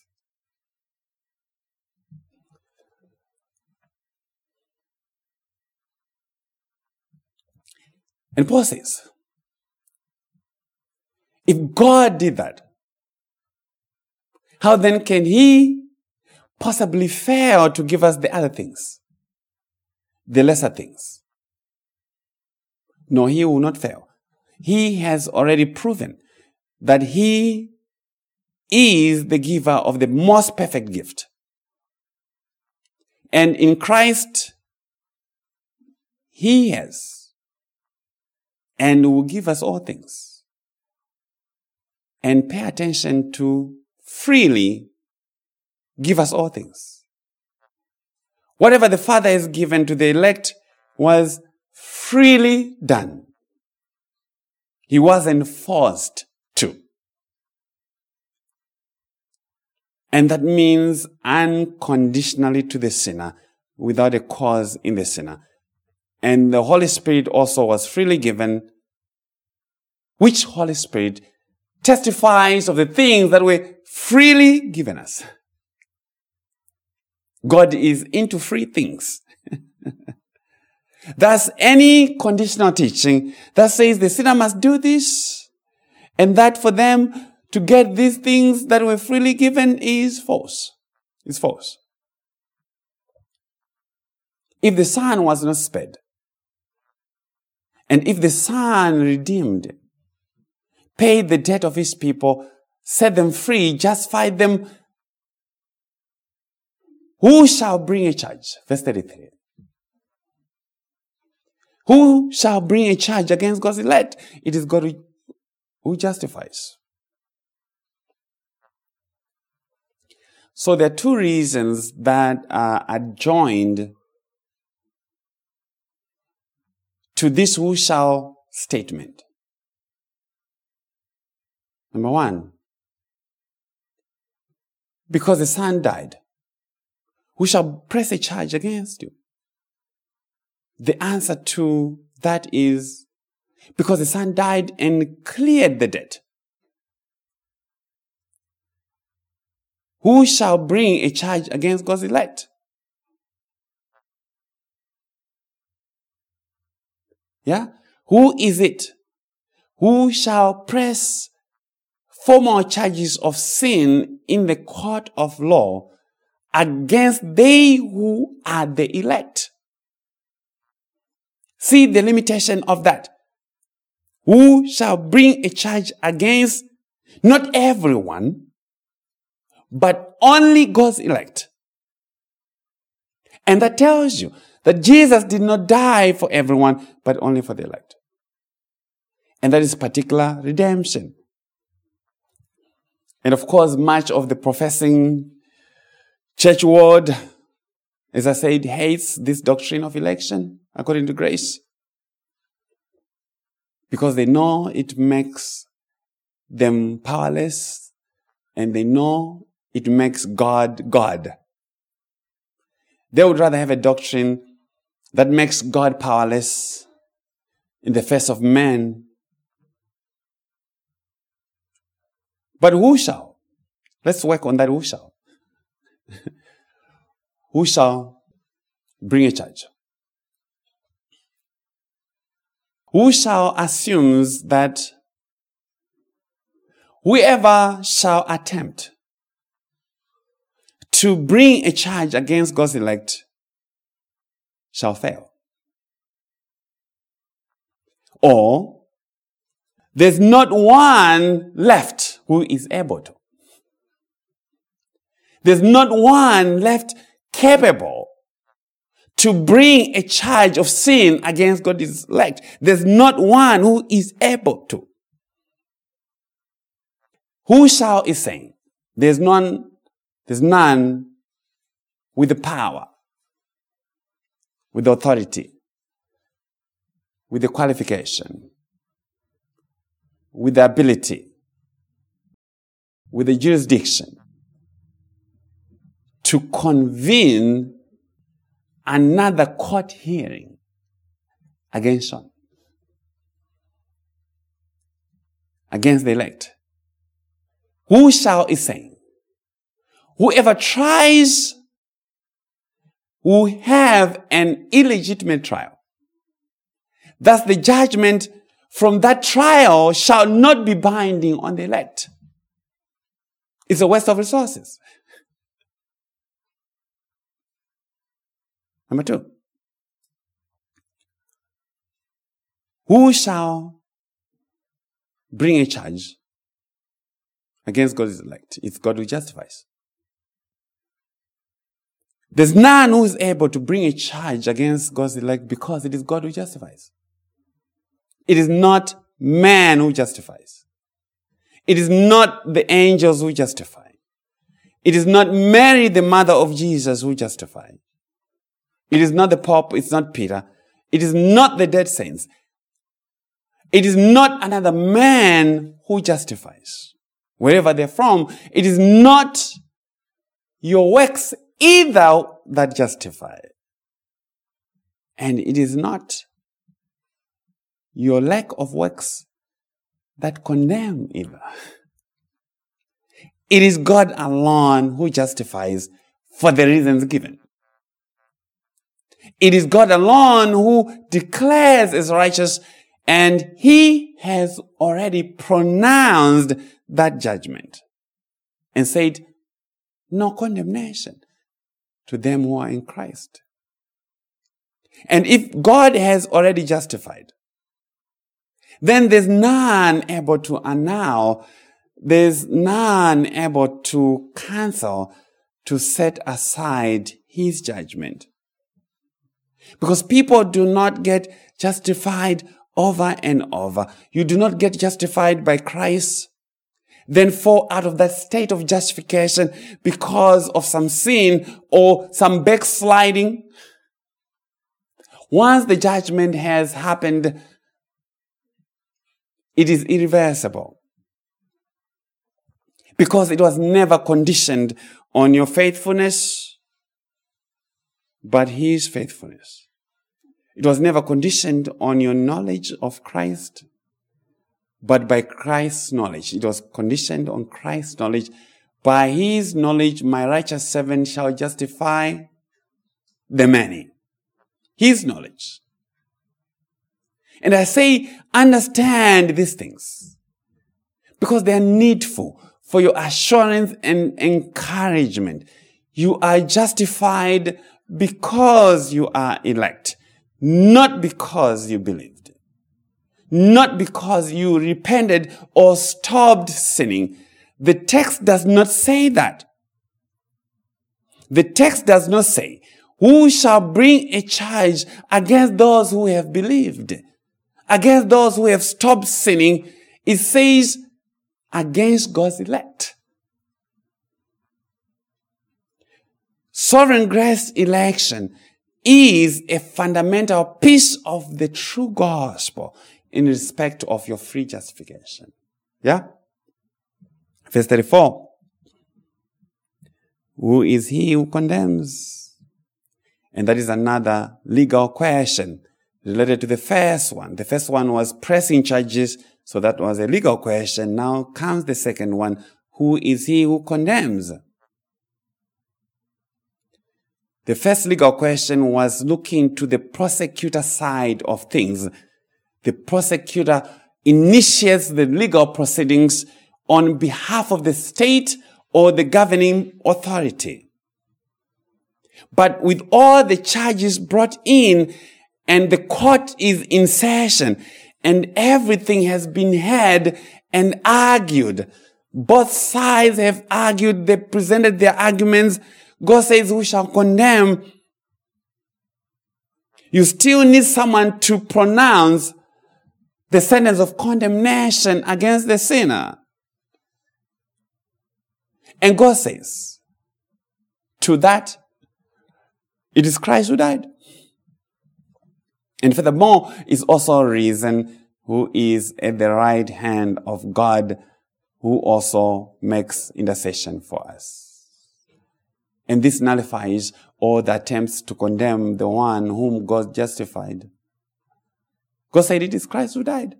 And Paul says, if God did that, how then can he possibly fail to give us the other things, the lesser things? No, he will not fail. He has already proven that he is the giver of the most perfect gift. And in Christ, he has and will give us all things. And pay attention to freely give us all things. Whatever the Father has given to the elect was freely done. He wasn't forced to. And that means unconditionally to the sinner, without a cause in the sinner. And the Holy Spirit also was freely given, which Holy Spirit testifies of the things that were freely given us. God is into free things. Thus, any conditional teaching that says the sinner must do this, and that for them to get these things that were freely given is false. It's false. If the Son was not spared, and if the Son redeemed, pay the debt of his people, set them free, justify them, who shall bring a charge? Verse thirty-three. Who shall bring a charge against God's elect? It is God who, who justifies. So there are two reasons that are adjoined to this who shall statement. Number one, because the Son died, who shall press a charge against you? The answer to that is because the Son died and cleared the debt. Who shall bring a charge against God's elect? Yeah? Who is it? Who shall press formal charges of sin in the court of law against they who are the elect? See the limitation of that. Who shall bring a charge against not everyone, but only God's elect? And that tells you that Jesus did not die for everyone, but only for the elect. And that is particular redemption. And of course, much of the professing church world, as I said, hates this doctrine of election according to grace, because they know it makes them powerless, and they know it makes God God. They would rather have a doctrine that makes God powerless in the face of men. But who shall? Let's work on that. Who shall? Who shall bring a charge? Who shall assumes that whoever shall attempt to bring a charge against God's elect shall fail. Or there's not one left who is able to. There's not one left capable to bring a charge of sin against God's elect. There's not one who is able to. Who shall is saying? There's none, there's none with the power, with the authority, with the qualification, with the ability, with the jurisdiction to convene another court hearing against Sean, against the elect. Who shall is saying? Whoever tries will have an illegitimate trial. Thus the judgment from that trial shall not be binding on the elect. It's a waste of resources. Number two. Who shall bring a charge against God's elect? It's God who justifies. There's none who is able to bring a charge against God's elect because it is God who justifies. It is not man who justifies. It is not the angels who justify. It is not Mary, the mother of Jesus, who justify. It is not the Pope. It's not Peter. It is not the dead saints. It is not another man who justifies. Wherever they're from, it is not your works either that justify. And it is not your lack of works that condemn either. It is God alone who justifies for the reasons given. It is God alone who declares as righteous, and he has already pronounced that judgment and said, no condemnation to them who are in Christ. And if God has already justified, then there's none able to annul, there's none able to cancel, to set aside his judgment. Because people do not get justified over and over. You do not get justified by Christ, then fall out of that state of justification because of some sin or some backsliding. Once the judgment has happened, it is irreversible. Because it was never conditioned on your faithfulness, but his faithfulness. It was never conditioned on your knowledge of Christ, but by Christ's knowledge. It was conditioned on Christ's knowledge. By his knowledge, my righteous servant shall justify the many. His knowledge. And I say, understand these things, because they are needful for your assurance and encouragement. You are justified because you are elect, not because you believed, not because you repented or stopped sinning. The text does not say that. The text does not say, who shall bring a charge against those who have believed, against those who have stopped sinning. It says, against God's elect. Sovereign grace election is a fundamental piece of the true gospel in respect of your free justification. Yeah? Verse thirty-four. Who is he who condemns? And that is another legal question related to the first one. The first one was pressing charges, so that was a legal question. Now comes the second one. Who is he who condemns? The first legal question was looking to the prosecutor side of things. The prosecutor initiates the legal proceedings on behalf of the state or the governing authority. But with all the charges brought in and the court is in session and everything has been heard and argued, both sides have argued, they presented their arguments. God says, who shall condemn? You still need someone to pronounce the sentence of condemnation against the sinner. And God says, to that, it is Christ who died. And furthermore, is also a reason who is at the right hand of God, who also makes intercession for us. And this nullifies all the attempts to condemn the one whom God justified. God said it is Christ who died.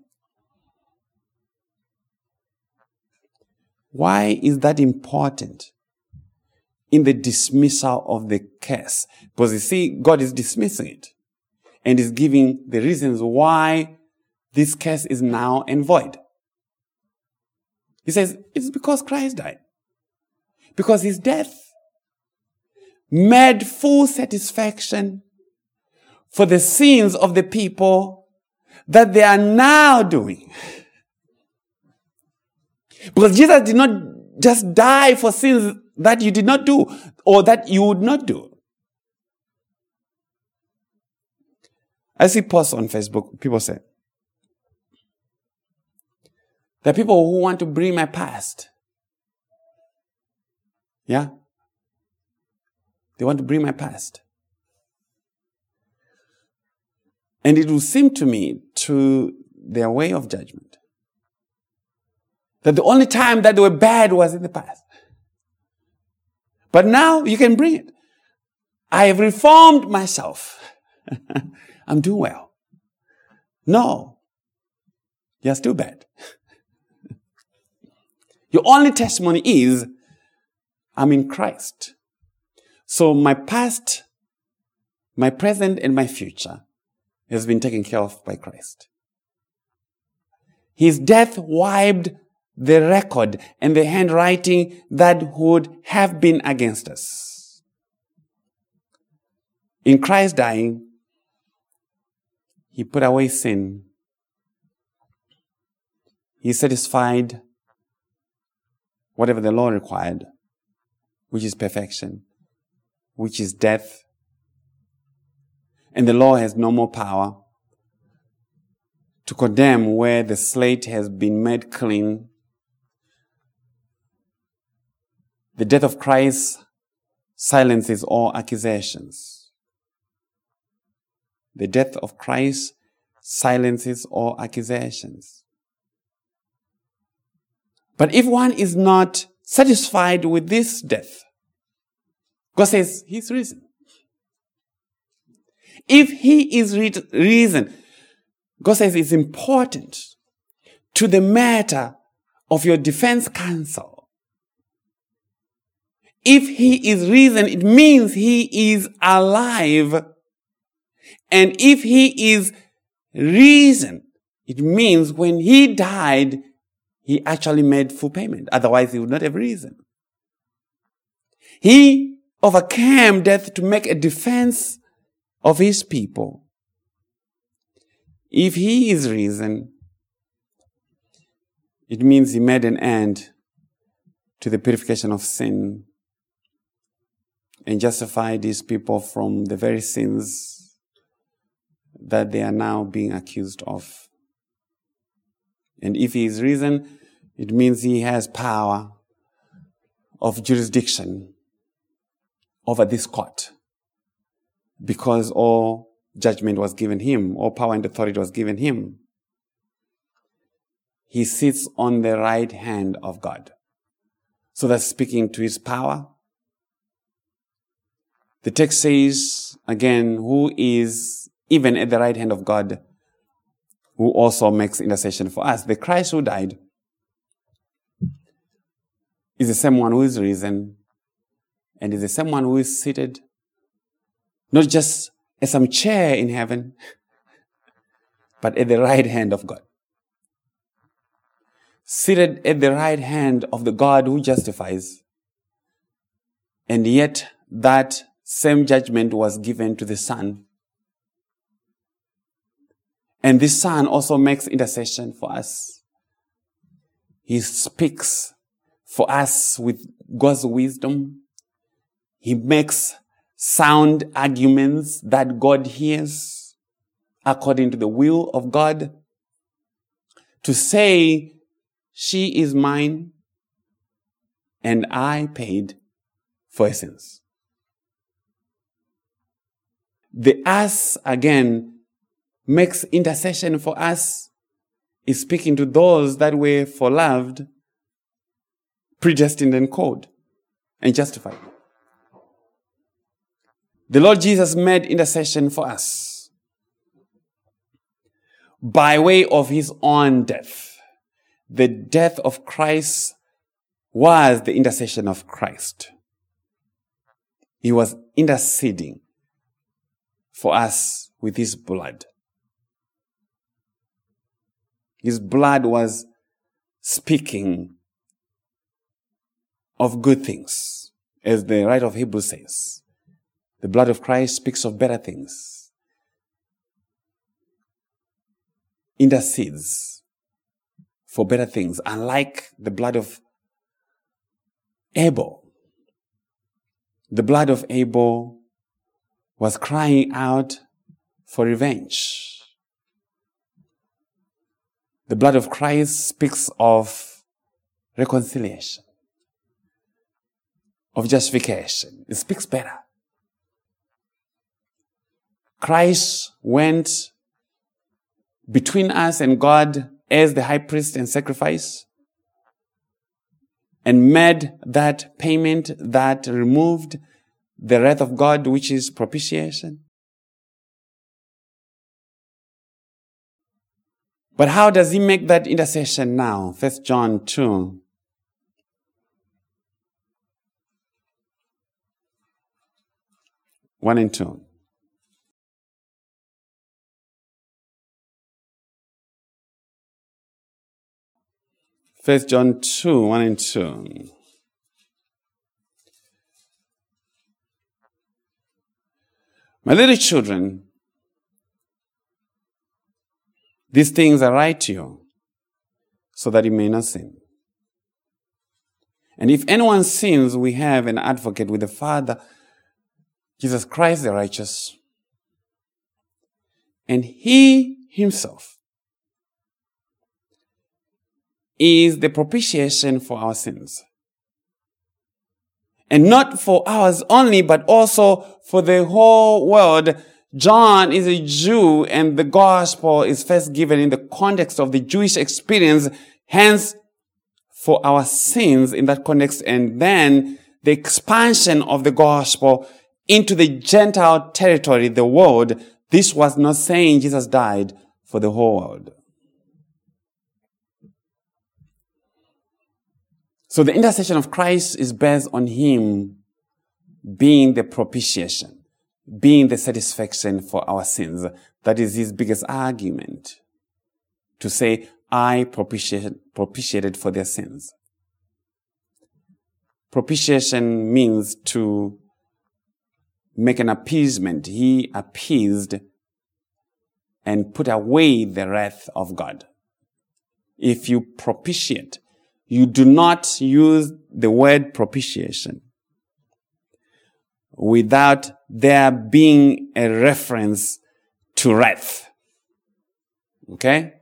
Why is that important in the dismissal of the case? Because you see, God is dismissing it and is giving the reasons why this case is now and void. He says, it's because Christ died. Because his death made full satisfaction for the sins of the people that they are now doing. Because Jesus did not just die for sins that you did not do or that you would not do. I see posts on Facebook, people say, there are people who want to bring my past. Yeah? They want to bring my past. And it will seem to me, to their way of judgment, that the only time that they were bad was in the past. But now you can bring it. I have reformed myself. I'm doing well. No. You're still bad. Your only testimony is, I'm in Christ. So my past, my present, and my future has been taken care of by Christ. His death wiped the record and the handwriting that would have been against us. In Christ dying, he put away sin He satisfied whatever the law required, which is perfection, which is death. And the law has no more power to condemn where the slate has been made clean. The death of Christ silences all accusations. The death of Christ silences all accusations. But if one is not satisfied with this death, God says he's risen. If he is re- risen, God says it's important to the matter of your defense counsel. If he is risen, it means he is alive. And if he is risen, it means when he died, he actually made full payment. Otherwise, he would not have risen. He overcame death to make a defense of his people. If he is risen, it means he made an end to the purification of sin and justified his people from the very sins that they are now being accused of. And if he is risen, it means he has power of jurisdiction over this court, because all judgment was given him, all power and authority was given him. He sits on the right hand of God. So that's speaking to his power. The text says, again, who is even at the right hand of God, who also makes intercession for us. The Christ who died is the same one who is risen, and is the same one who is seated, not just at some chair in heaven, but at the right hand of God. Seated at the right hand of the God who justifies. And yet that same judgment was given to the Son. And this Son also makes intercession for us. He speaks for us with God's wisdom. He makes sound arguments that God hears according to the will of God, to say, she is mine and I paid for her sins. The us again makes intercession for us, is speaking to those that were foreloved, predestined and called and justified. The Lord Jesus made intercession for us by way of his own death. The death of Christ was the intercession of Christ. He was interceding for us with his blood. His blood was speaking of good things, as the writer of Hebrews says. The blood of Christ speaks of better things. Intercedes for better things, unlike the blood of Abel. The blood of Abel was crying out for revenge. The blood of Christ speaks of reconciliation, of justification. It speaks better. Christ went between us and God as the high priest and sacrifice, and made that payment that removed the wrath of God, which is propitiation. But how does he make that intercession now? First John two. One and two. First John two, one and two. My little children, these things I write to you, so that he may not sin. And if anyone sins, we have an advocate with the Father, Jesus Christ the righteous. And he himself is the propitiation for our sins. And not for ours only, but also for the whole world. John is a Jew, and the gospel is first given in the context of the Jewish experience, hence for our sins in that context, and then the expansion of the gospel into the Gentile territory, the world. This was not saying Jesus died for the whole world. So the intercession of Christ is based on him being the propitiation, being the satisfaction for our sins. That is his biggest argument. To say, I propitiated, propitiated for their sins. Propitiation means to make an appeasement. He appeased and put away the wrath of God. If you propitiate, you do not use the word propitiation without there being a reference to wrath. Okay?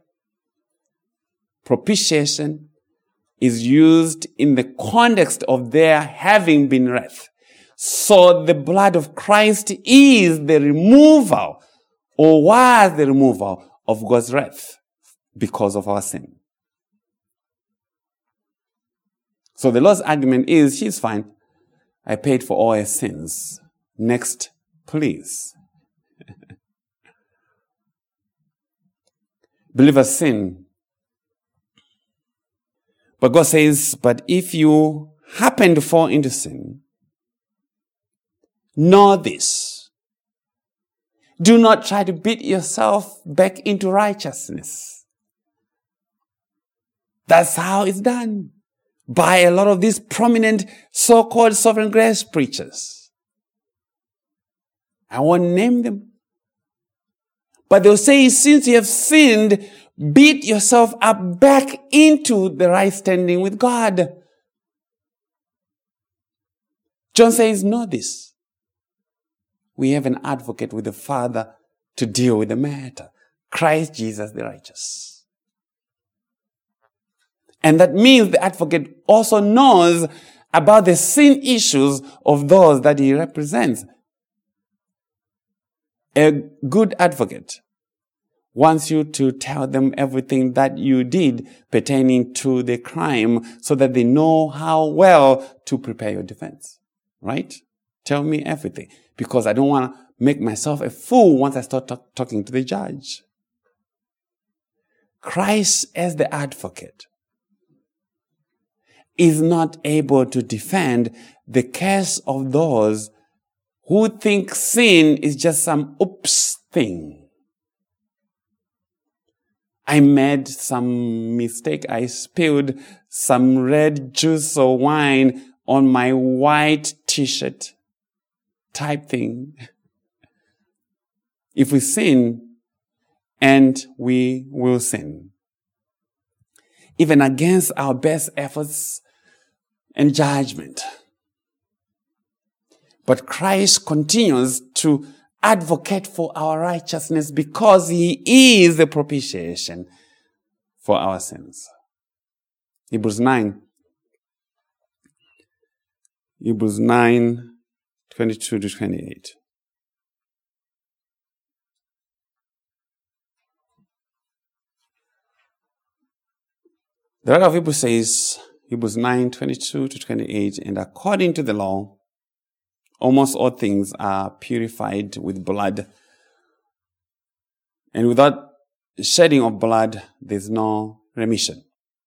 Propitiation is used in the context of there having been wrath. So the blood of Christ is the removal, or was the removal, of God's wrath because of our sin. So the Lord's argument is, he's fine. I paid for all his sins. Next, please. Believers sin. But God says, but if you happen to fall into sin, know this. Do not try to beat yourself back into righteousness. That's how it's done by a lot of these prominent so-called sovereign grace preachers. I won't name them. But they'll say, since you have sinned, beat yourself up back into the right standing with God. John says, know this. We have an advocate with the Father to deal with the matter. Christ Jesus the righteous. And that means the advocate also knows about the sin issues of those that he represents. A good advocate wants you to tell them everything that you did pertaining to the crime so that they know how well to prepare your defense. Right? Tell me everything. Because I don't want to make myself a fool once I start talk- talking to the judge. Christ as the advocate is not able to defend the case of those who think sin is just some oops thing. I made some mistake. I spilled some red juice or wine on my white t-shirt type thing. If we sin, and we will sin, even against our best efforts and judgment. But Christ continues to advocate for our righteousness because he is the propitiation for our sins. Hebrews nine. Hebrews nine, twenty-two to twenty-eight. The writer of Hebrews says, Hebrews nine, twenty-two to twenty-eight, and according to the law, almost all things are purified with blood. And without shedding of blood, there's no remission.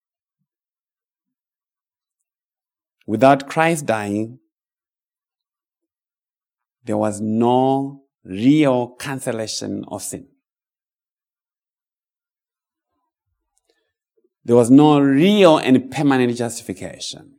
Without Christ dying, there was no real cancellation of sin. There was no real and permanent justification.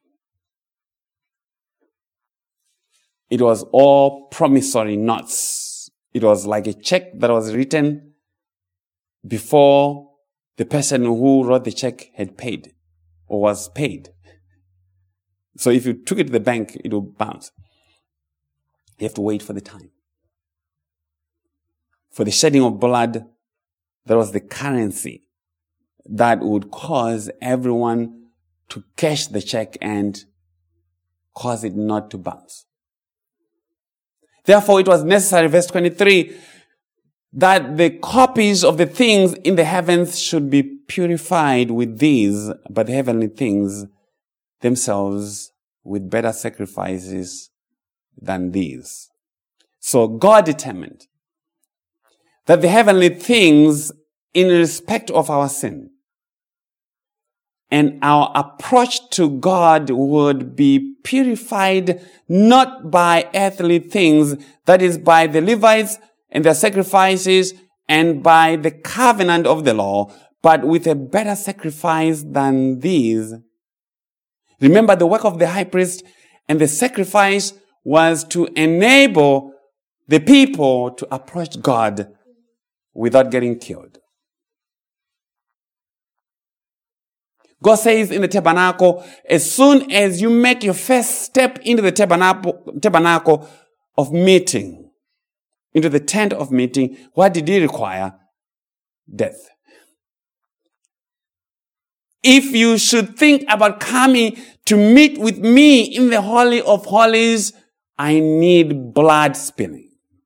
It was all promissory notes. It was like a check that was written before the person who wrote the check had paid or was paid. So if you took it to the bank, it will bounce. You have to wait for the time. For the shedding of blood, there was the currency that would cause everyone to cash the check and cause it not to bounce. Therefore, it was necessary, verse twenty-three, that the copies of the things in the heavens should be purified with these, but the heavenly things themselves with better sacrifices than these. So God determined that the heavenly things, in respect of our sin and our approach to God, would be purified not by earthly things, that is, by the Levites and their sacrifices and by the covenant of the law, but with a better sacrifice than these. Remember, the work of the high priest and the sacrifice was to enable the people to approach God without getting killed. God says in the tabernacle, as soon as you make your first step into the tabernacle, tabernacle of meeting, into the tent of meeting, what did he require? Death. If you should think about coming to meet with me in the Holy of Holies, I need blood spilling.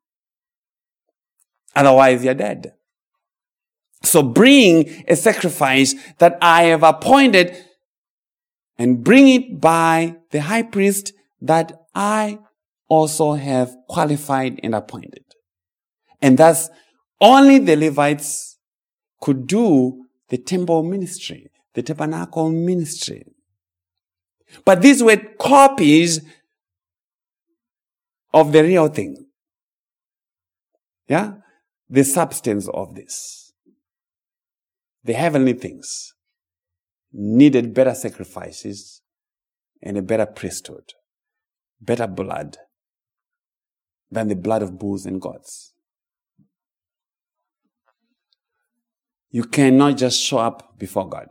Otherwise, you're dead. So bring a sacrifice that I have appointed and bring it by the high priest that I also have qualified and appointed. And thus, only the Levites could do the temple ministry, the tabernacle ministry. But these were copies of the real thing. Yeah? The substance of this. The heavenly things needed better sacrifices and a better priesthood, better blood than the blood of bulls and goats. You cannot just show up before God.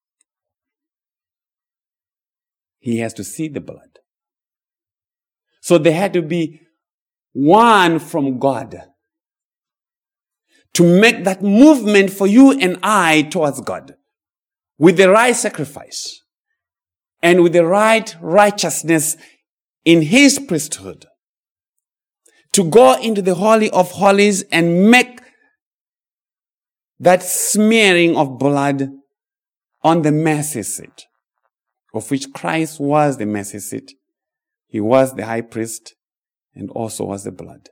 He has to see the blood. So there had to be one from God to make that movement for you and I towards God with the right sacrifice and with the right righteousness in His priesthood, to go into the Holy of Holies and make that smearing of blood on the mercy seat, of which Christ was the mercy seat. He was the high priest and also was the blood.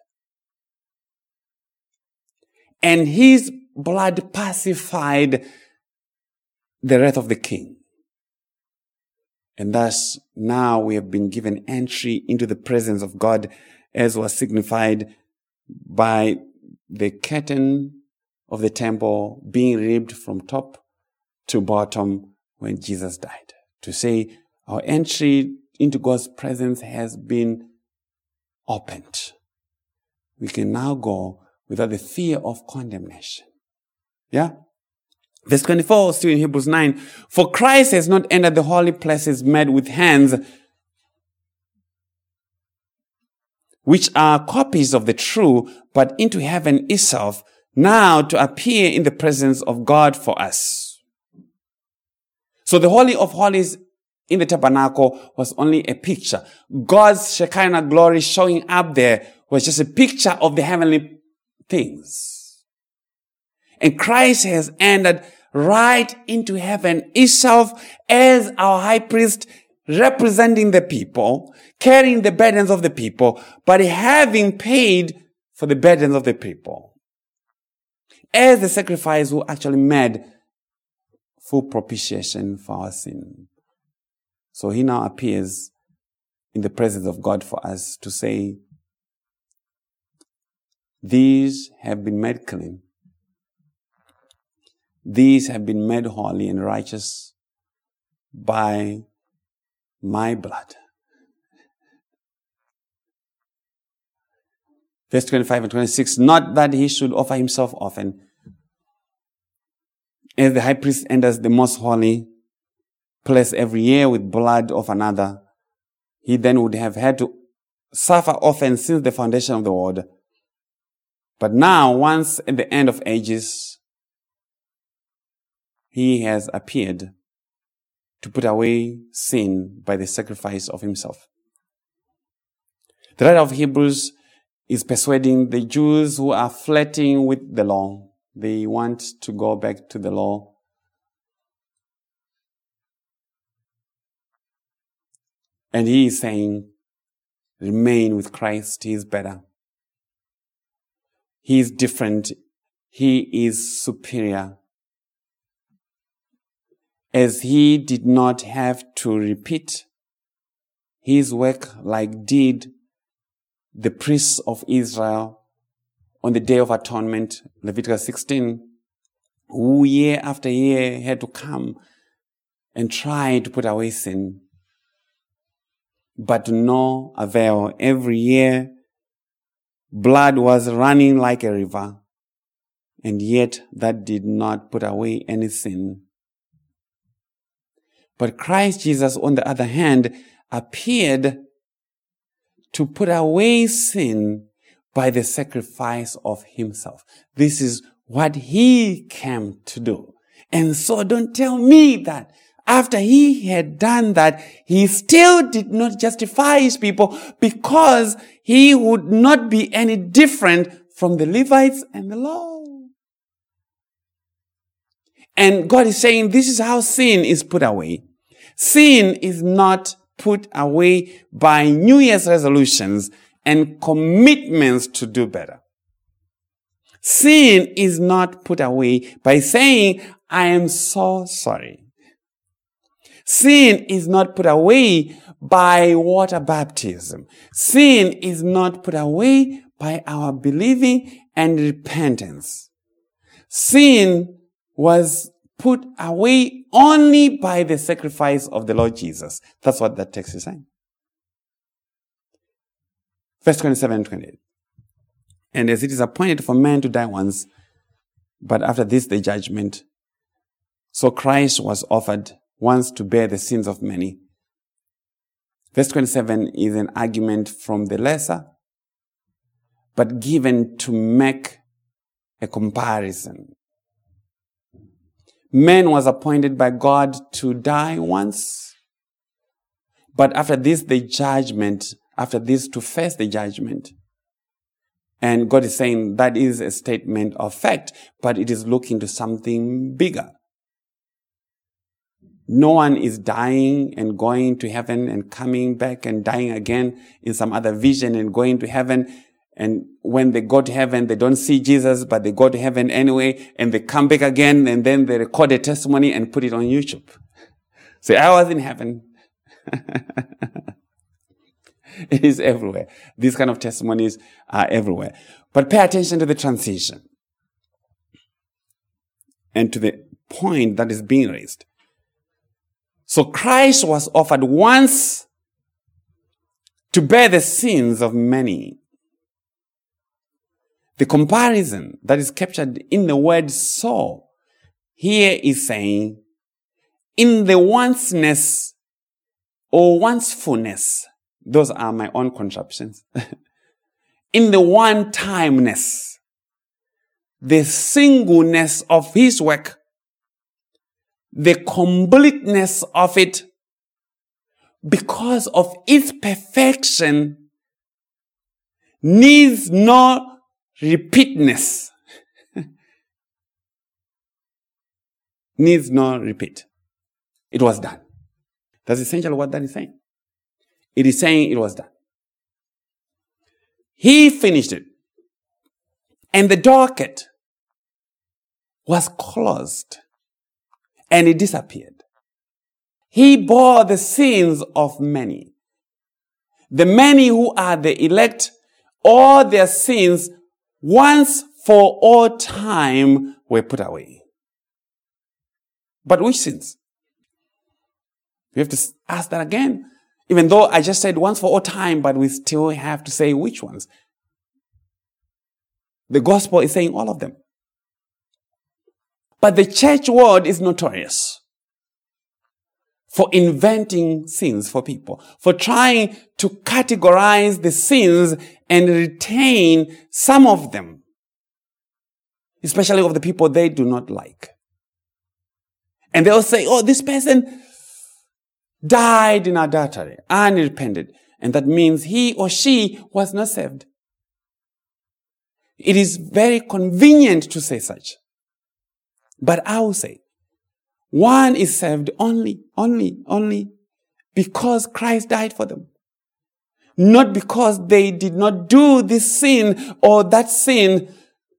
And His blood pacified the wrath of the king. And thus, now we have been given entry into the presence of God, as was signified by the curtain of the temple being ripped from top to bottom when Jesus died. To say our entry into God's presence has been opened. We can now go without the fear of condemnation. Yeah? Verse twenty-four, still in Hebrews nine. For Christ has not entered the holy places made with hands, which are copies of the true, but into heaven itself, now to appear in the presence of God for us. So the Holy of Holies in the tabernacle was only a picture. God's Shekinah glory showing up there was just a picture of the heavenly things. And Christ has entered right into heaven itself as our high priest, representing the people, carrying the burdens of the people, but having paid for the burdens of the people. As the sacrifice who actually made full propitiation for our sin. So He now appears in the presence of God for us to say, these have been made clean. These have been made holy and righteous by my blood. Verse twenty-five and twenty-six, not that He should offer Himself often, as the high priest enters the most holy place every year with blood of another, he then would have had to suffer often since the foundation of the world. But now, once at the end of ages, he has appeared to put away sin by the sacrifice of himself. The writer of Hebrews is persuading the Jews who are flirting with the law. They want to go back to the law. And he is saying, remain with Christ. He is better. He is different. He is superior. As he did not have to repeat his work like did the priests of Israel on the Day of Atonement, Leviticus sixteen, who year after year had to come and try to put away sin. But to no avail. Every year, blood was running like a river, and yet that did not put away any sin. But Christ Jesus, on the other hand, appeared to put away sin by the sacrifice of himself. This is what he came to do. And so don't tell me that after he had done that, he still did not justify his people, because he would not be any different from the Levites and the law. And God is saying this is how sin is put away. Sin is not put away by New Year's resolutions and commitments to do better. Sin is not put away by saying, I am so sorry. Sin is not put away by water baptism. Sin is not put away by our believing and repentance. Sin was put away only by the sacrifice of the Lord Jesus. That's what that text is saying. Verse twenty-seven and twenty-eight. And as it is appointed for man to die once, but after this the judgment, so Christ was offered once to bear the sins of many. Verse twenty-seven is an argument from the lesser, but given to make a comparison. Man was appointed by God to die once, but after this the judgment, after this to face the judgment. And God is saying that is a statement of fact, but it is looking to something bigger. No one is dying and going to heaven and coming back and dying again in some other vision and going to heaven. And when they go to heaven, they don't see Jesus, but they go to heaven anyway, and they come back again, and then they record a testimony and put it on YouTube. Say, I was in heaven. It is everywhere. These kind of testimonies are everywhere. But pay attention to the transition and to the point that is being raised. So Christ was offered once to bear the sins of many. The comparison that is captured in the word so here is saying, in the onceness or oncefulness, those are my own contraptions, in the one-timeness, the singleness of his work, the completeness of it, because of its perfection, needs no repeatness. Needs no repeat. It was done. That's essentially what that is saying. It is saying it was done. He finished it. And the docket was closed. And it disappeared. He bore the sins of many. The many who are the elect, all their sins once for all time were put away. But which sins? We have to ask that again. Even though I just said once for all time, but we still have to say which ones. The gospel is saying all of them. But the church world is notorious for inventing sins for people, for trying to categorize the sins and retain some of them, especially of the people they do not like. And they'll say, oh, this person died in adultery, unrepented. And that means he or she was not saved. It is very convenient to say such. But I will say, one is saved only, only, only because Christ died for them. Not because they did not do this sin or that sin.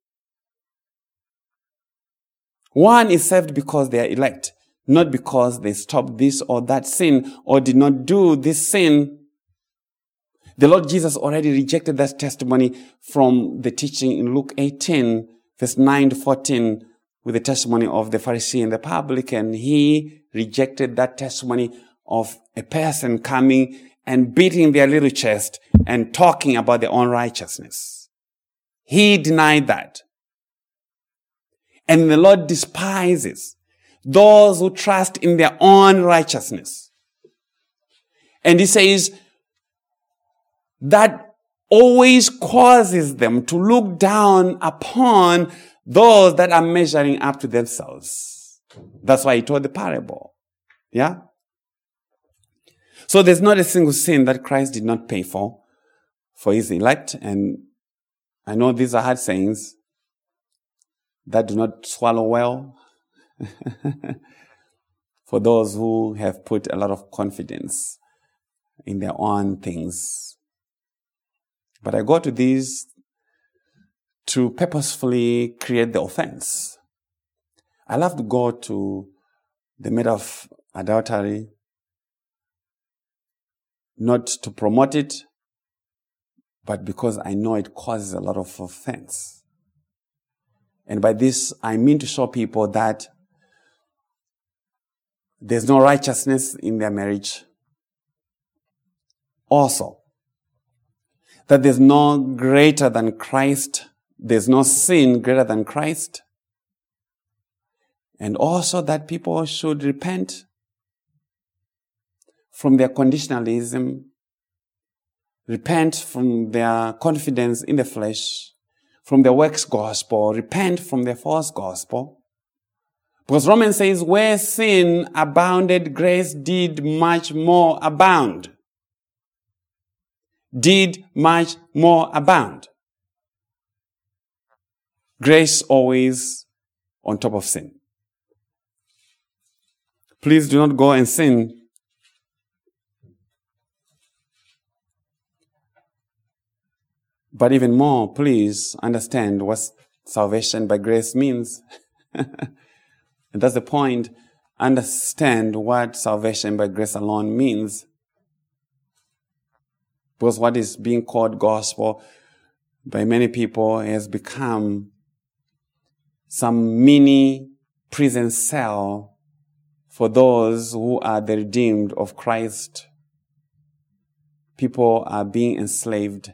One is saved because they are elect, not because they stopped this or that sin or did not do this sin. The Lord Jesus already rejected that testimony from the teaching in Luke eighteen, verse nine to fourteen, with the testimony of the Pharisee and the publican. He rejected that testimony of a person coming and beating their little chest and talking about their own righteousness. He denied that. And the Lord despises those who trust in their own righteousness. And he says that always causes them to look down upon those that are measuring up to themselves. That's why he told the parable. Yeah? So there's not a single sin that Christ did not pay for, for his elect. And I know these are hard sayings that do not swallow well for those who have put a lot of confidence in their own things. But I go to these to purposefully create the offense. I love to go to the matter of adultery, not to promote it, but because I know it causes a lot of offense. And by this, I mean to show people that there's no righteousness in their marriage. Also, that there's no greater than Christ. There's no sin greater than Christ. And also that people should repent from their conditionalism, repent from their confidence in the flesh, from their works gospel, repent from their false gospel. Because Romans says, where sin abounded, grace did much more abound. Did much more abound. Grace always on top of sin. Please do not go and sin. But even more, please understand what salvation by grace means. And that's the point. Understand what salvation by grace alone means. Because what is being called gospel by many people has become some mini prison cell for those who are the redeemed of Christ. People are being enslaved.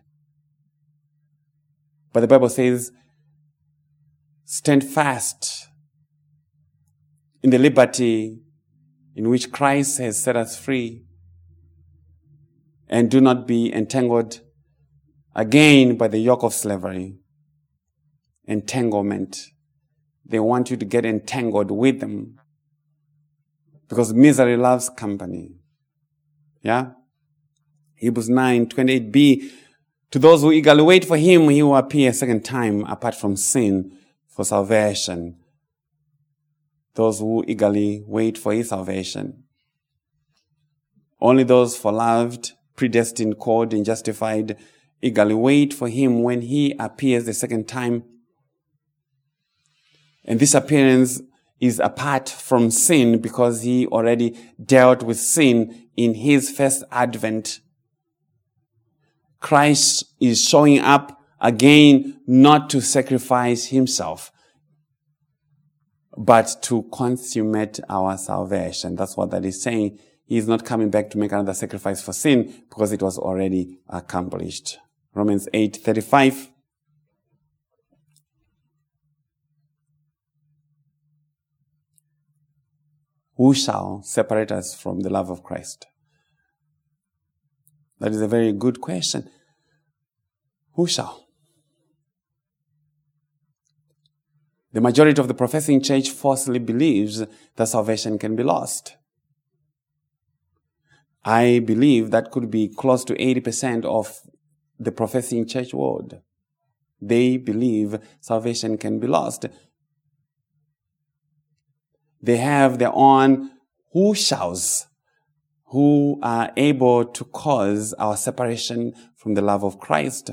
But the Bible says, stand fast in the liberty in which Christ has set us free. And do not be entangled again by the yoke of slavery. Entanglement. They want you to get entangled with them. Because misery loves company. Yeah? Hebrews nine twenty-eight b. To those who eagerly wait for him, he will appear a second time apart from sin for salvation. Those who eagerly wait for his salvation. Only those foreloved, predestined, called, and justified, eagerly wait for him when he appears the second time. And this appearance is apart from sin because he already dealt with sin in his first advent. Christ is showing up again not to sacrifice himself, but to consummate our salvation. That's what that is saying. He is not coming back to make another sacrifice for sin because it was already accomplished. Romans eight thirty-five. Who shall separate us from the love of Christ? That is a very good question. Who shall? The majority of the professing church falsely believes that salvation can be lost. I believe that could be close to eighty percent of the professing church world. They believe salvation can be lost. They have their own who shalls, who are able to cause our separation from the love of Christ.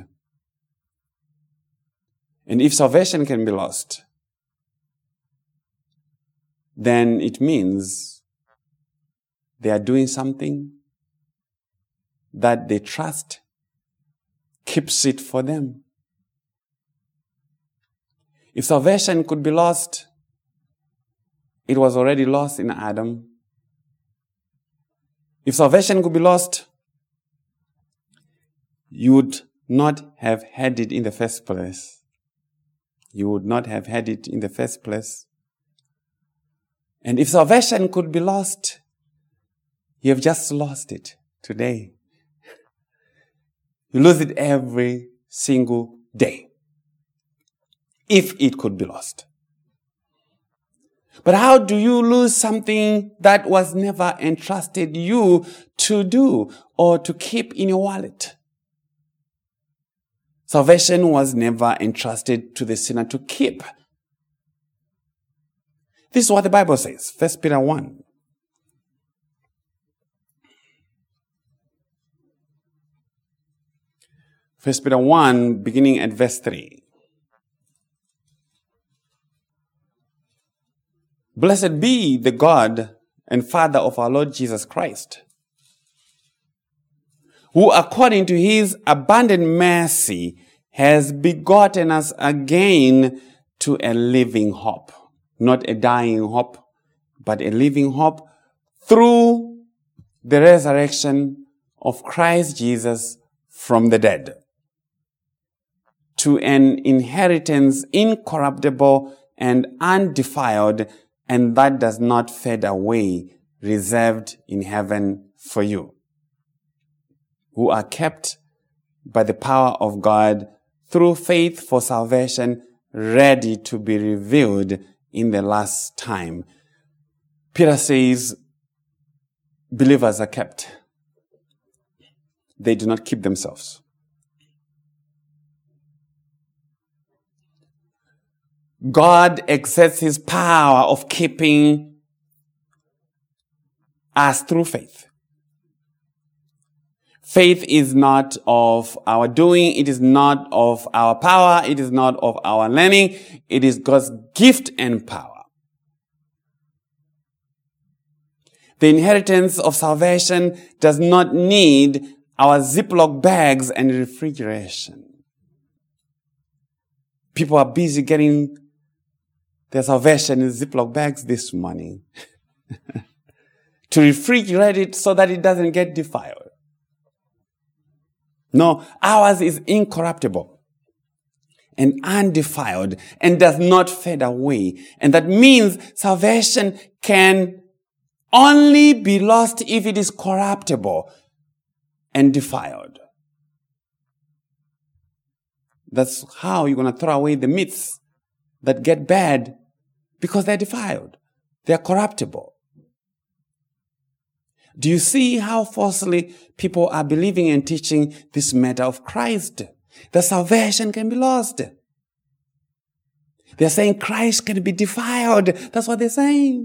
And if salvation can be lost, then it means they are doing something that they trust keeps it for them. If salvation could be lost, it was already lost in Adam. If salvation could be lost, you would not have had it in the first place. You would not have had it in the first place. And if salvation could be lost, you have just lost it today. You lose it every single day. If it could be lost. But how do you lose something that was never entrusted you to do or to keep in your wallet? Salvation was never entrusted to the sinner to keep. This is what the Bible says. First Peter one. First Peter one, beginning at verse three. Blessed be the God and Father of our Lord Jesus Christ, who according to his abundant mercy has begotten us again to a living hope. Not a dying hope, but a living hope through the resurrection of Christ Jesus from the dead, to an inheritance incorruptible and undefiled, and that does not fade away, reserved in heaven for you, who are kept by the power of God through faith for salvation, ready to be revealed in the last time. Peter says, believers are kept. They do not keep themselves. God exerts his power of keeping us through faith. Faith is not of our doing. It is not of our power. It is not of our learning. It is God's gift and power. The inheritance of salvation does not need our Ziploc bags and refrigeration. People are busy getting their salvation in Ziploc bags this morning to refrigerate it so that it doesn't get defiled. No, ours is incorruptible and undefiled and does not fade away. And that means salvation can only be lost if it is corruptible and defiled. That's how you're going to throw away the myths that get bad because they're defiled. They're corruptible. Do you see how falsely people are believing and teaching this matter of Christ? That salvation can be lost. They're saying Christ can be defiled. That's what they're saying.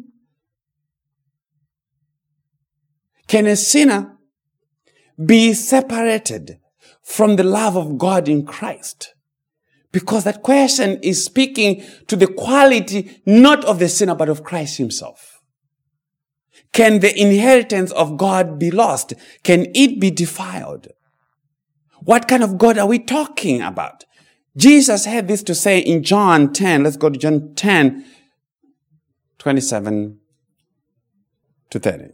Can a sinner be separated from the love of God in Christ? Because that question is speaking to the quality not of the sinner but of Christ himself. Can the inheritance of God be lost? Can it be defiled? What kind of God are we talking about? Jesus had this to say in John ten. Let's go to John ten, twenty-seven to thirty.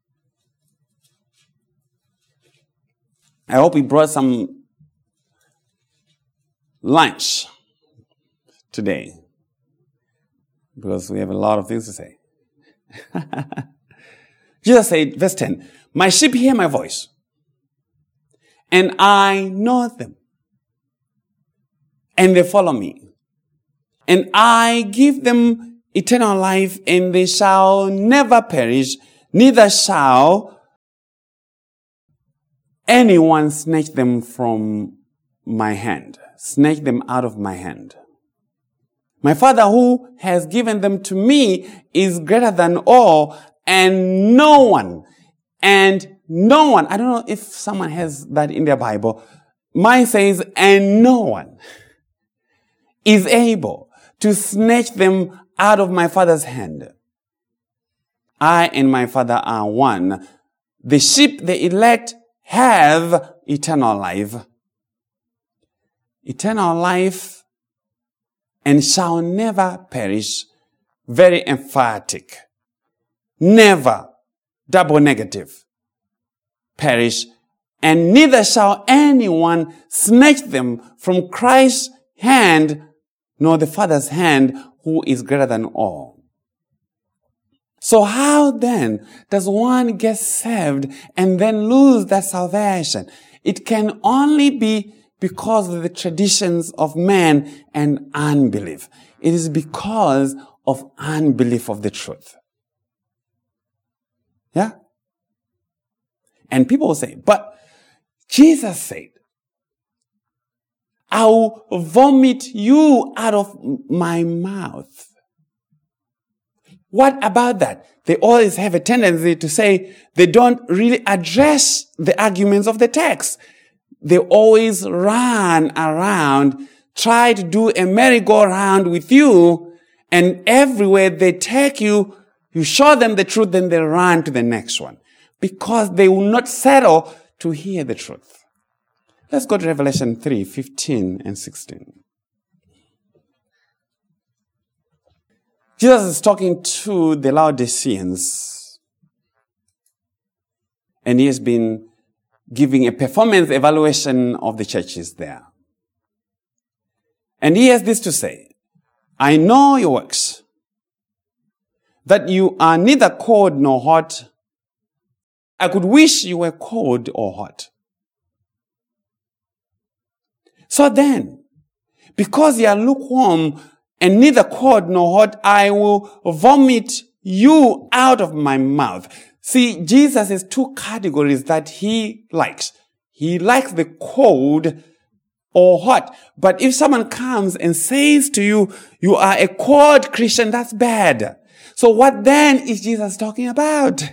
I hope he brought some lunch today, because we have a lot of things to say. Jesus said, verse ten, my sheep hear my voice, and I know them, and they follow me. And I give them eternal life, and they shall never perish, neither shall anyone snatch them from my hand, snatch them out of my hand. My Father who has given them to me is greater than all, and no one, and no one, I don't know if someone has that in their Bible. Mine says, and no one is able to snatch them out of my Father's hand. I and my Father are one. The sheep, the elect, have eternal life. Eternal life and shall never perish. Very emphatic. Never. Double negative. Perish. And neither shall anyone snatch them from Christ's hand, nor the Father's hand, who is greater than all. So how then does one get saved and then lose that salvation? It can only be because of the traditions of man and unbelief. It is because of unbelief of the truth. Yeah? And people will say, but Jesus said, I will vomit you out of my mouth. What about that? They always have a tendency to say they don't really address the arguments of the text. They always run around, try to do a merry-go-round with you, and everywhere they take you, you show them the truth, then they run to the next one, because they will not settle to hear the truth. Let's go to Revelation three, fifteen and sixteen. Jesus is talking to the Laodiceans, and he has been giving a performance evaluation of the churches there. And he has this to say, I know your works, that you are neither cold nor hot. I could wish you were cold or hot. So then, because you are lukewarm and neither cold nor hot, I will vomit you out of my mouth. See, Jesus has two categories that he likes. He likes the cold or hot. But if someone comes and says to you, you are a cold Christian, that's bad. So what then is Jesus talking about?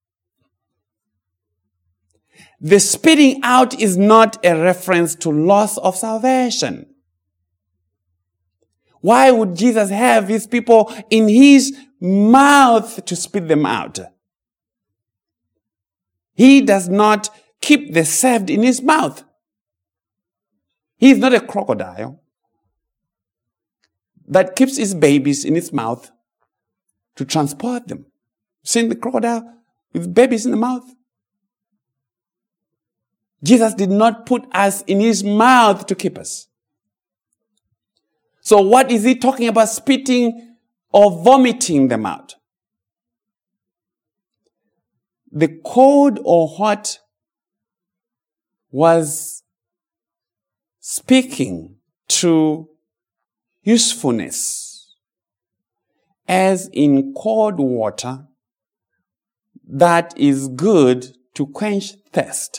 The spitting out is not a reference to loss of salvation. Why would Jesus have his people in his mouth to spit them out? He does not keep the saved in his mouth. He is not a crocodile that keeps his babies in his mouth to transport them. Seen the crocodile with babies in the mouth? Jesus did not put us in his mouth to keep us. So what is he talking about, spitting or vomiting them out? The cold or hot was speaking to usefulness, as in cold water that is good to quench thirst,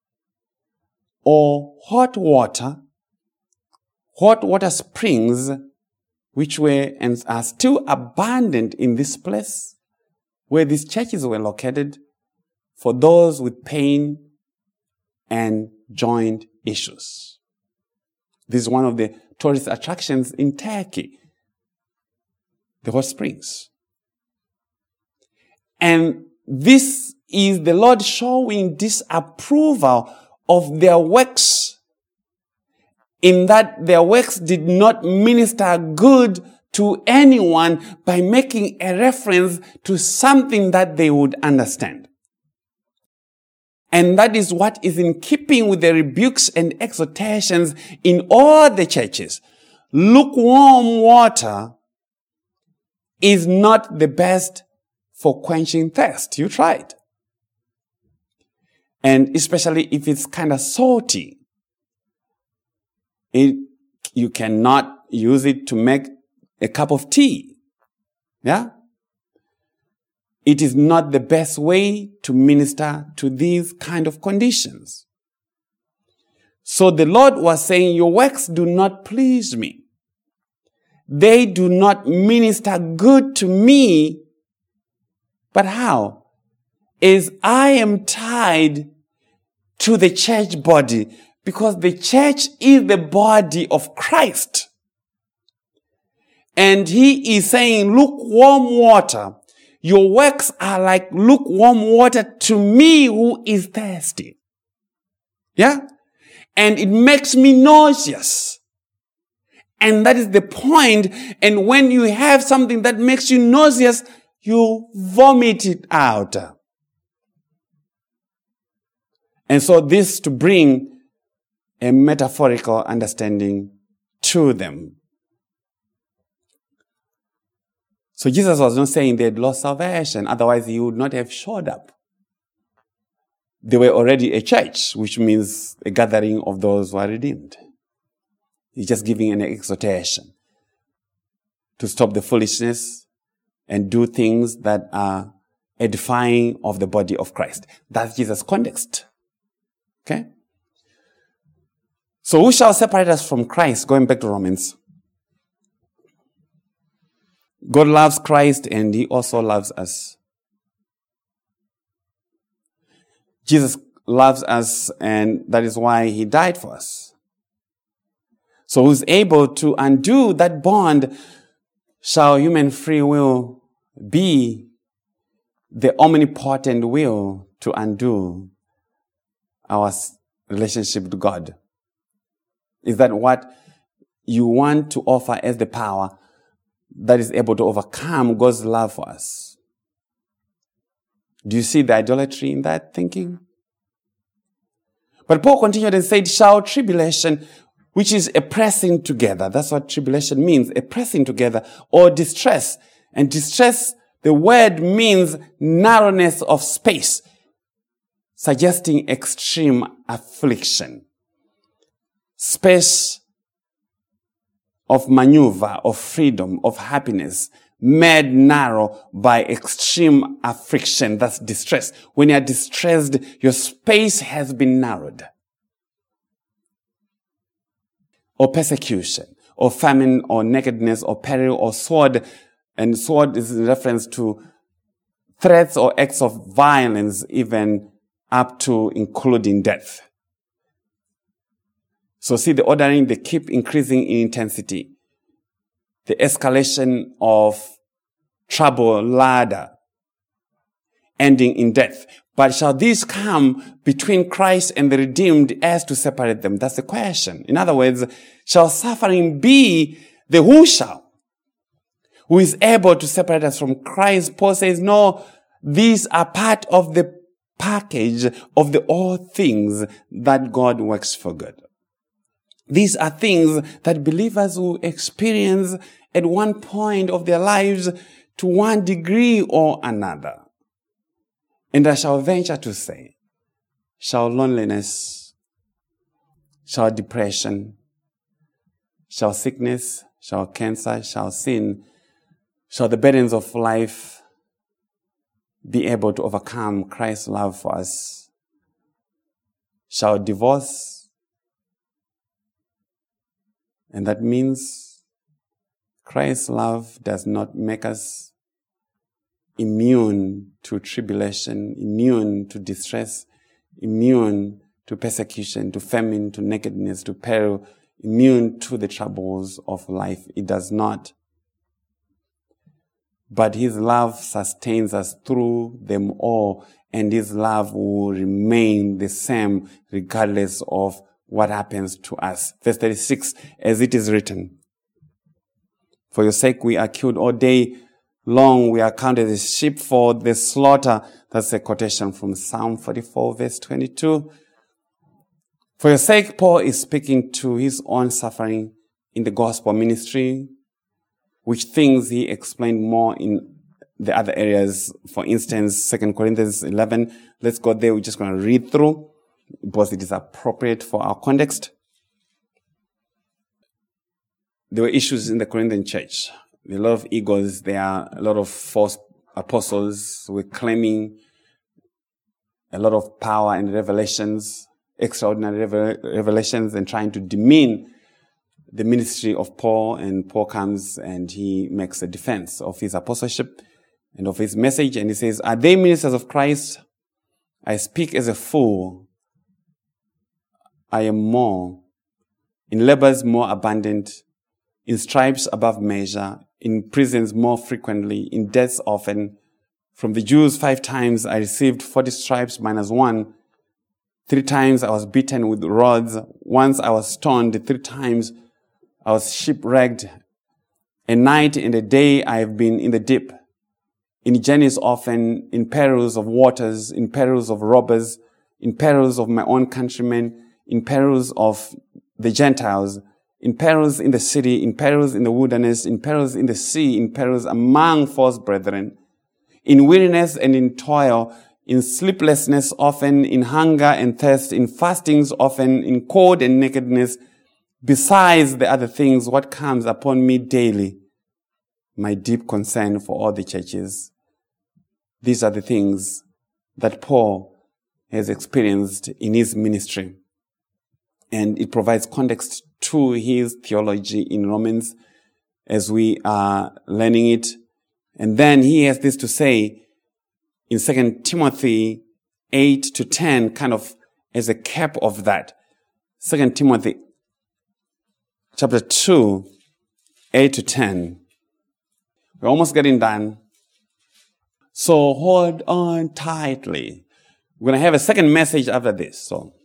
or hot water, hot water springs, which were and are still abundant in this place where these churches were located, for those with pain and joint issues. This is one of the tourist attractions in Turkey, the hot springs. And this is the Lord showing disapproval of their works, in that their works did not minister good to anyone by making a reference to something that they would understand. And that is what is in keeping with the rebukes and exhortations in all the churches. Lukewarm water is not the best for quenching thirst. You try it. And especially if it's kind of salty, it, you cannot use it to make a cup of tea. Yeah? It is not the best way to minister to these kind of conditions. So the Lord was saying, your works do not please me. They do not minister good to me. But how? Is I am tied to the church body, because the church is the body of Christ. And he is saying, lukewarm water. Your works are like lukewarm water to me who is thirsty. Yeah? And it makes me nauseous. And that is the point. And when you have something that makes you nauseous, you vomit it out. And so this to bring a metaphorical understanding to them. So Jesus was not saying they had lost salvation, otherwise he would not have showed up. They were already a church, which means a gathering of those who are redeemed. He's just giving an exhortation to stop the foolishness and do things that are edifying of the body of Christ. That's Jesus' context. Okay? So who shall separate us from Christ? Going back to Romans. God loves Christ and he also loves us. Jesus loves us and that is why he died for us. So who's able to undo that bond shall human free will be the omnipotent will to undo our relationship with God? Is that what you want to offer as the power that is able to overcome God's love for us? Do you see the idolatry in that thinking? But Paul continued and said, shall tribulation, which is a pressing together, that's what tribulation means, a pressing together, or distress. And distress, the word means narrowness of space, suggesting extreme affliction. Space of maneuver, of freedom, of happiness, made narrow by extreme affliction, that's distress. When you are distressed, your space has been narrowed. Or persecution, or famine, or nakedness, or peril, or sword. And sword is in reference to threats or acts of violence, even up to including death. So see the ordering, they keep increasing in intensity. The escalation of trouble ladder, ending in death. But shall this come between Christ and the redeemed as to separate them? That's the question. In other words, shall suffering be the who shall, who is able to separate us from Christ? Paul says, no, these are part of the package of the all things that God works for good. These are things that believers will experience at one point of their lives to one degree or another. And I shall venture to say, shall loneliness, shall depression, shall sickness, shall cancer, shall sin, shall the burdens of life be able to overcome Christ's love for us? Shall divorce, and that means Christ's love does not make us immune to tribulation, immune to distress, immune to persecution, to famine, to nakedness, to peril, immune to the troubles of life. It does not. But his love sustains us through them all, and his love will remain the same regardless of what happens to us. Verse thirty-six, as it is written, for your sake we are killed all day long, we are counted as sheep for the slaughter. That's a quotation from Psalm forty-four, verse twenty-two. For your sake, Paul is speaking to his own suffering in the gospel ministry, which things he explained more in the other areas. For instance, Second Corinthians eleven. Let's go there. We're just going to read through because it is appropriate for our context. There were issues in the Corinthian church. There were a lot of egos. There are a lot of false apostles who were claiming a lot of power and revelations, extraordinary revelations, and trying to demean the ministry of Paul. And Paul comes and he makes a defense of his apostleship and of his message. And he says, are they ministers of Christ? I speak as a fool. I am more, in labors more abundant, in stripes above measure, in prisons more frequently, in deaths often. From the Jews five times I received forty stripes minus one. Three times I was beaten with rods. Once I was stoned. Three times I was shipwrecked. A night and a day I have been in the deep. In journeys often, in perils of waters, in perils of robbers, in perils of my own countrymen, in perils of the Gentiles, in perils in the city, in perils in the wilderness, in perils in the sea, in perils among false brethren, in weariness and in toil, in sleeplessness often, in hunger and thirst, in fastings often, in cold and nakedness, besides the other things, what comes upon me daily, my deep concern for all the churches. These are the things that Paul has experienced in his ministry. And it provides context to his theology in Romans as we are learning it. And then he has this to say in Second Timothy eight to ten, kind of as a cap of that. Second Timothy chapter two, eight to ten. We're almost getting done. So hold on tightly. We're going to have a second message after this. So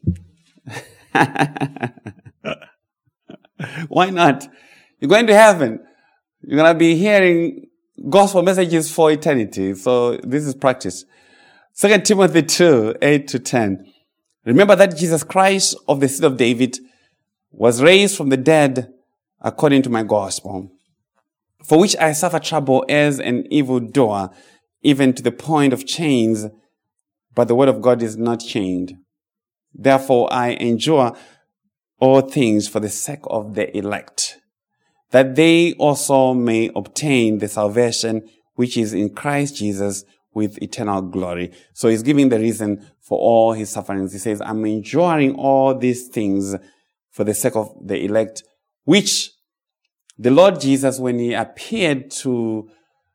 why not? You're going to heaven. You're going to be hearing gospel messages for eternity. So this is practice. Second Timothy two, eight to ten. Remember that Jesus Christ of the seed of David was raised from the dead according to my gospel, for which I suffer trouble as an evildoer, even to the point of chains, but the word of God is not chained. Therefore I endure all things for the sake of the elect, that they also may obtain the salvation which is in Christ Jesus with eternal glory. So he's giving the reason for all his sufferings. He says, I'm enduring all these things for the sake of the elect, which the Lord Jesus, when he appeared to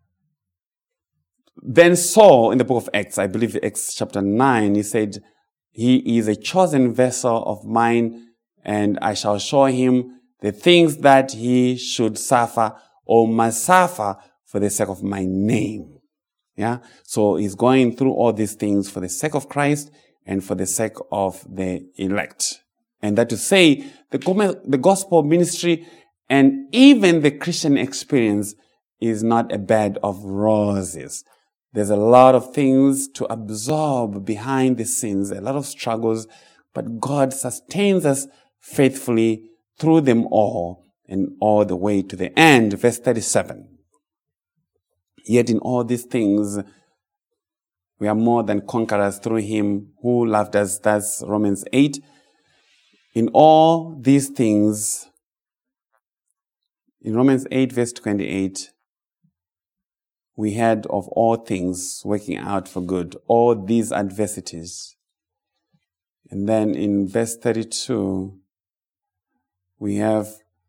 then saw in the book of Acts, I believe Acts chapter nine, he said, he is a chosen vessel of mine, and I shall show him the things that he should suffer or must suffer for the sake of my name. Yeah. So he's going through all these things for the sake of Christ and for the sake of the elect. And that to say, the, the gospel ministry and even the Christian experience is not a bed of roses. There's a lot of things to absorb behind the scenes, a lot of struggles, but God sustains us faithfully through them all and all the way to the end. Verse thirty-seven. Yet in all these things, we are more than conquerors through him who loved us. That's Romans eight. In all these things, in Romans eight verse twenty-eight, we had of all things working out for good, all these adversities. And then in verse thirty-two, we have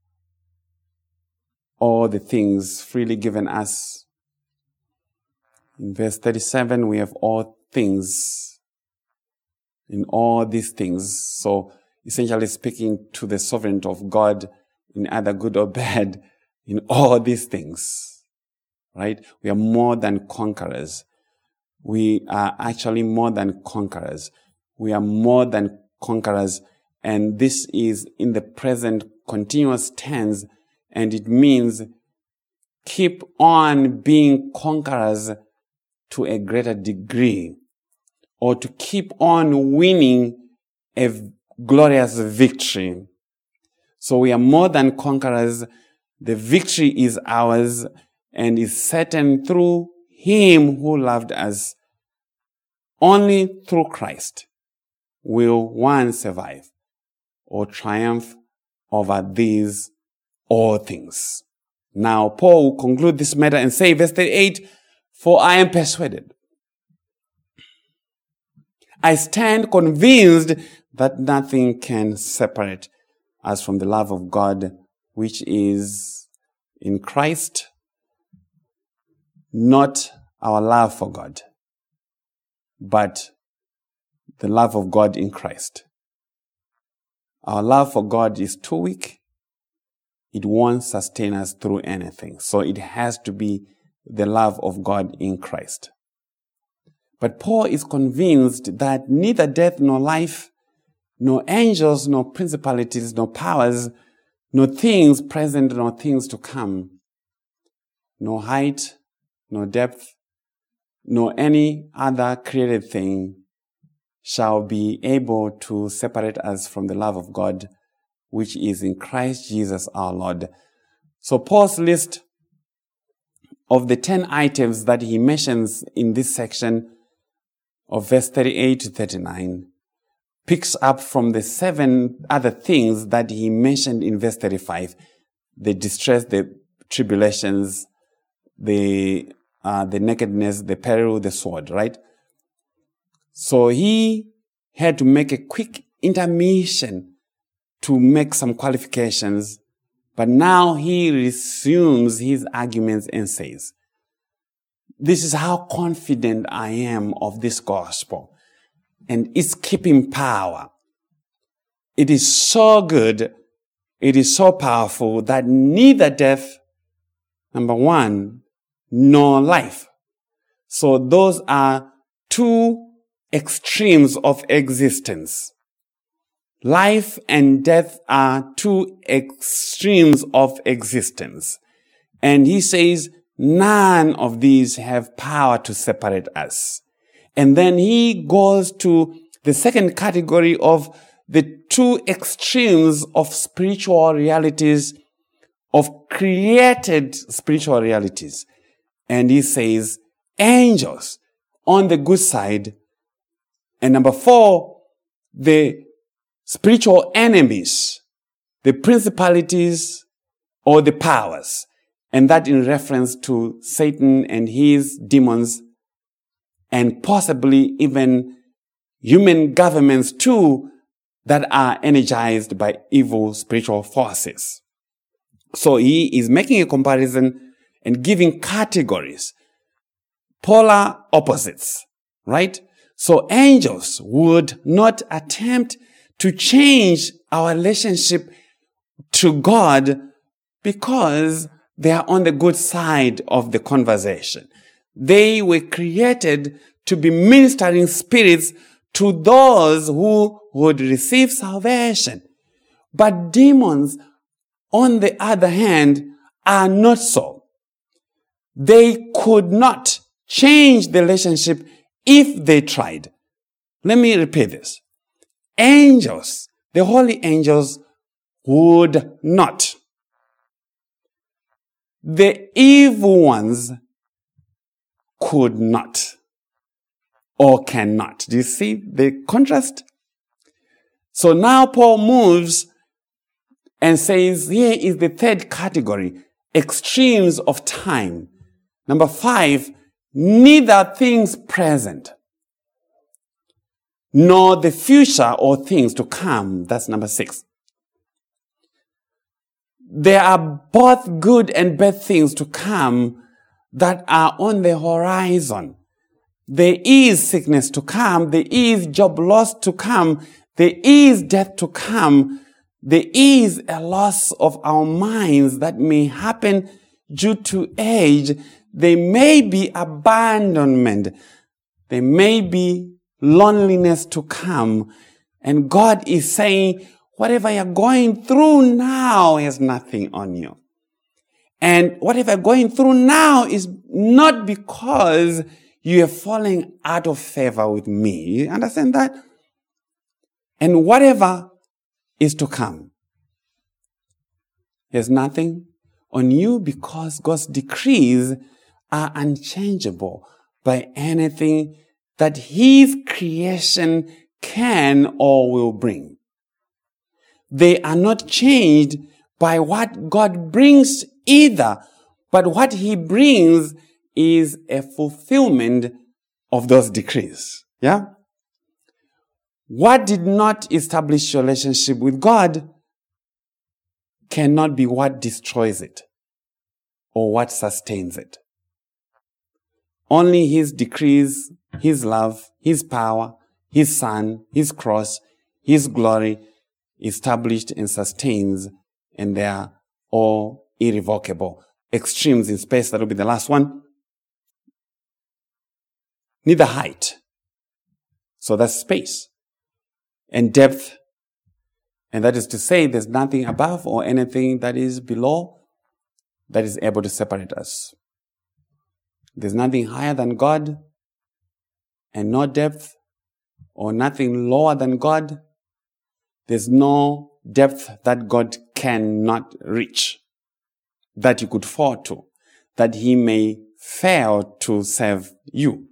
all the things freely given us. In verse thirty-seven, we have all things. In all these things. So essentially speaking to the sovereignty of God in either good or bad, in all these things. Right? We are more than conquerors. We are actually more than conquerors. We are more than conquerors. And this is in the present continuous tense. And it means keep on being conquerors to a greater degree, or to keep on winning a glorious victory. So we are more than conquerors. The victory is ours and is certain through him who loved us. Only through Christ will one survive or triumph over these all things. Now, Paul will conclude this matter and say, verse thirty-eight, for I am persuaded. I stand convinced that nothing can separate us from the love of God, which is in Christ, not our love for God, but the love of God in Christ. Our love for God is too weak. It won't sustain us through anything. So it has to be the love of God in Christ. But Paul is convinced that neither death nor life, nor angels, nor principalities, nor powers, nor things present, nor things to come, nor height, nor depth, nor any other created thing shall be able to separate us from the love of God, which is in Christ Jesus our Lord. So Paul's list of the ten items that he mentions in this section of verse thirty-eight to thirty-nine picks up from the seven other things that he mentioned in verse thirty-five. The distress, the tribulations, the uh, the nakedness, the peril, the sword, right? So he had to make a quick intermission to make some qualifications, but now he resumes his arguments and says, this is how confident I am of this gospel and its keeping power. It is so good, it is so powerful that neither death, number one, nor life. So those are two extremes of existence. Life and death are two extremes of existence. And he says, none of these have power to separate us. And then he goes to the second category of the two extremes of spiritual realities, of created spiritual realities. And he says, angels on the good side. And number four, the spiritual enemies, the principalities or the powers. And that in reference to Satan and his demons, and possibly even human governments too, that are energized by evil spiritual forces. So he is making a comparison and giving categories, polar opposites, right? So angels would not attempt to change our relationship to God because they are on the good side of the conversation. They were created to be ministering spirits to those who would receive salvation. But demons, on the other hand, are not so. They could not change the relationship if they tried. Let me repeat this. Angels, the holy angels, would not. The evil ones could not or cannot. Do you see the contrast? So now Paul moves and says, here is the third category, extremes of time. Number five, neither things present nor the future or things to come. That's number six. There are both good and bad things to come that are on the horizon. There is sickness to come. There is job loss to come. There is death to come. There is a loss of our minds that may happen due to age. There may be abandonment. There may be loneliness to come. And God is saying, whatever you're going through now has nothing on you. And whatever you're going through now is not because you are falling out of favor with me. You understand that? And whatever is to come has nothing on you because God's decrees are unchangeable by anything that his creation can or will bring. They are not changed by what God brings either, but what he brings is a fulfillment of those decrees. Yeah? What did not establish your relationship with God cannot be what destroys it or what sustains it. Only his decrees, his love, his power, his son, his cross, his glory established and sustains, and they are all irrevocable. Extremes in space, that will be the last one. Neither height. So that's space. And depth. And that is to say, there's nothing above or anything that is below that is able to separate us. There's nothing higher than God, and no depth, or nothing lower than God. There's no depth that God cannot reach, that you could fall to, that he may fail to save you.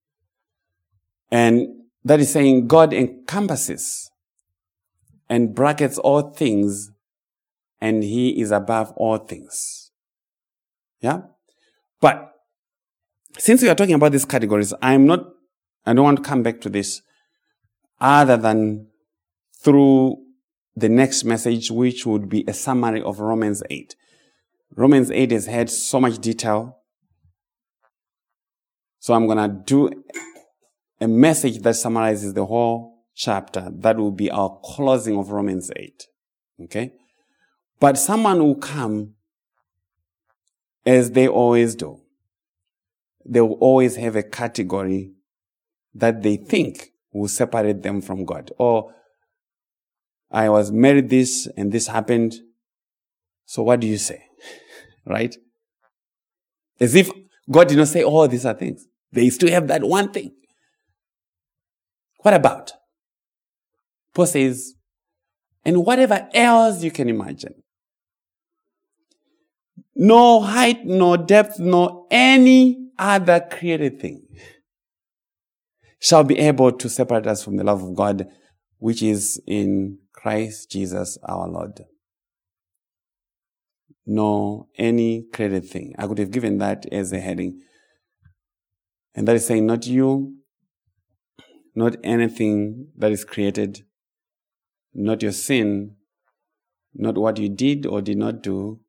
And that is saying God encompasses and brackets all things, and he is above all things. Yeah? But since we are talking about these categories, I'm not, I don't want to come back to this other than through the next message, which would be a summary of Romans eight. Romans eight has had so much detail. So I'm going to do a message that summarizes the whole chapter. That will be our closing of Romans eight. Okay? But someone will come, as they always do. They will always have a category that they think will separate them from God. Or, I was married this and this happened. So what do you say? Right? As if God did not say, oh, these are things. They still have that one thing. What about? Paul says, and whatever else you can imagine. No height, no depth, no any other created thing shall be able to separate us from the love of God, which is in Christ Jesus our Lord. No, any created thing. I could have given that as a heading. And that is saying not you, not anything that is created, not your sin, not what you did or did not do,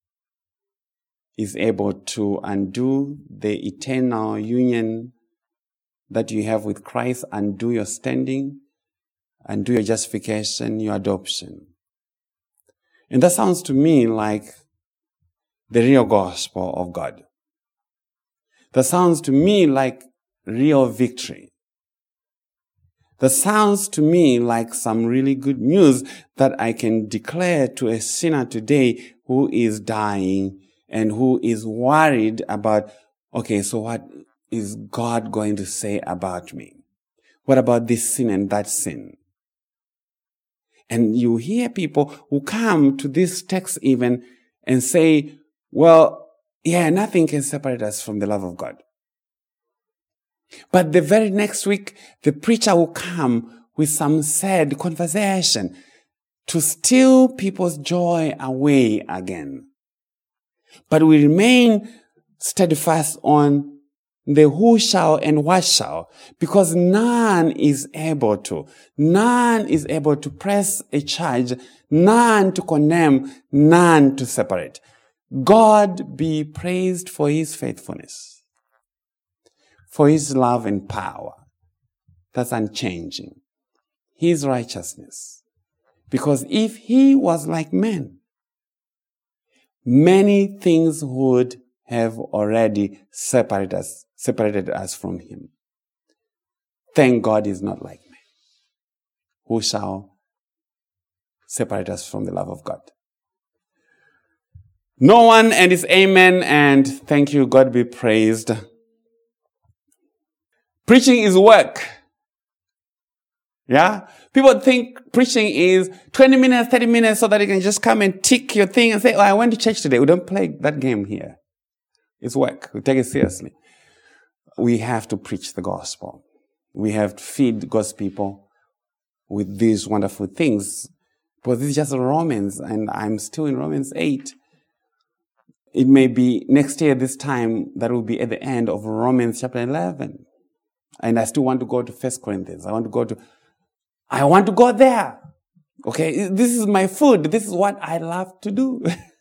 is able to undo the eternal union that you have with Christ, undo your standing, undo your justification, your adoption. And that sounds to me like the real gospel of God. That sounds to me like real victory. That sounds to me like some really good news that I can declare to a sinner today who is dying and who is worried about, okay, so what is God going to say about me? What about this sin and that sin? And you hear people who come to this text even and say, well, yeah, nothing can separate us from the love of God. But the very next week, the preacher will come with some sad conversation to steal people's joy away again. But we remain steadfast on the who shall and what shall, because none is able to. None is able to press a charge, none to condemn, none to separate. God be praised for his faithfulness, for his love and power. That's unchanging. His righteousness. Because if he was like men, many things would have already separated us, separated us from him. Thank God he's not like men. Who shall separate us from the love of God? No one, and it's amen, and thank you, God be praised. Preaching is work. Yeah? People think preaching is twenty minutes, thirty minutes so that you can just come and tick your thing and say, oh, I went to church today. We don't play that game here. It's work. We take it seriously. We have to preach the gospel. We have to feed God's people with these wonderful things. But this is just Romans, and I'm still in Romans eight. It may be next year, this time, that will be at the end of Romans chapter eleven. And I still want to go to First Corinthians. I want to go to, I want to go there. Okay, this is my food. This is what I love to do.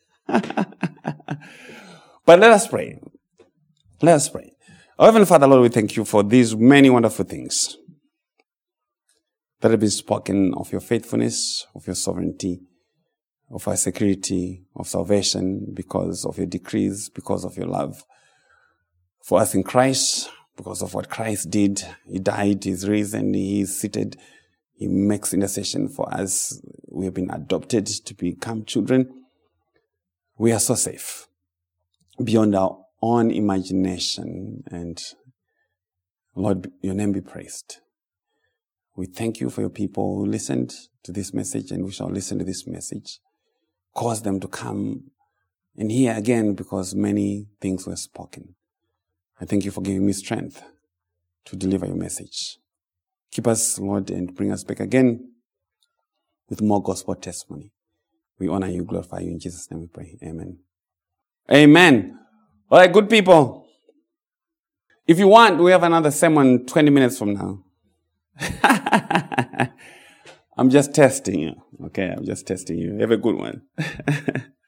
But let us pray. Let us pray. Our Heavenly Father, Lord, we thank you for these many wonderful things that have been spoken of your faithfulness, of your sovereignty, of our security, of salvation, because of your decrees, because of your love for us in Christ, because of what Christ did. He died, He's risen, He is seated, He makes intercession for us. We have been adopted to become children. We are so safe beyond our own imagination. And Lord, your name be praised. We thank you for your people who listened to this message, and we shall listen to this message. Cause them to come and hear again, because many things were spoken. I thank you for giving me strength to deliver your message. Keep us, Lord, and bring us back again with more gospel testimony. We honor you, glorify you. In Jesus' name we pray. Amen. Amen. All right, good people. If you want, we have another sermon twenty minutes from now. I'm just testing you. Okay, I'm just testing you. Have a good one.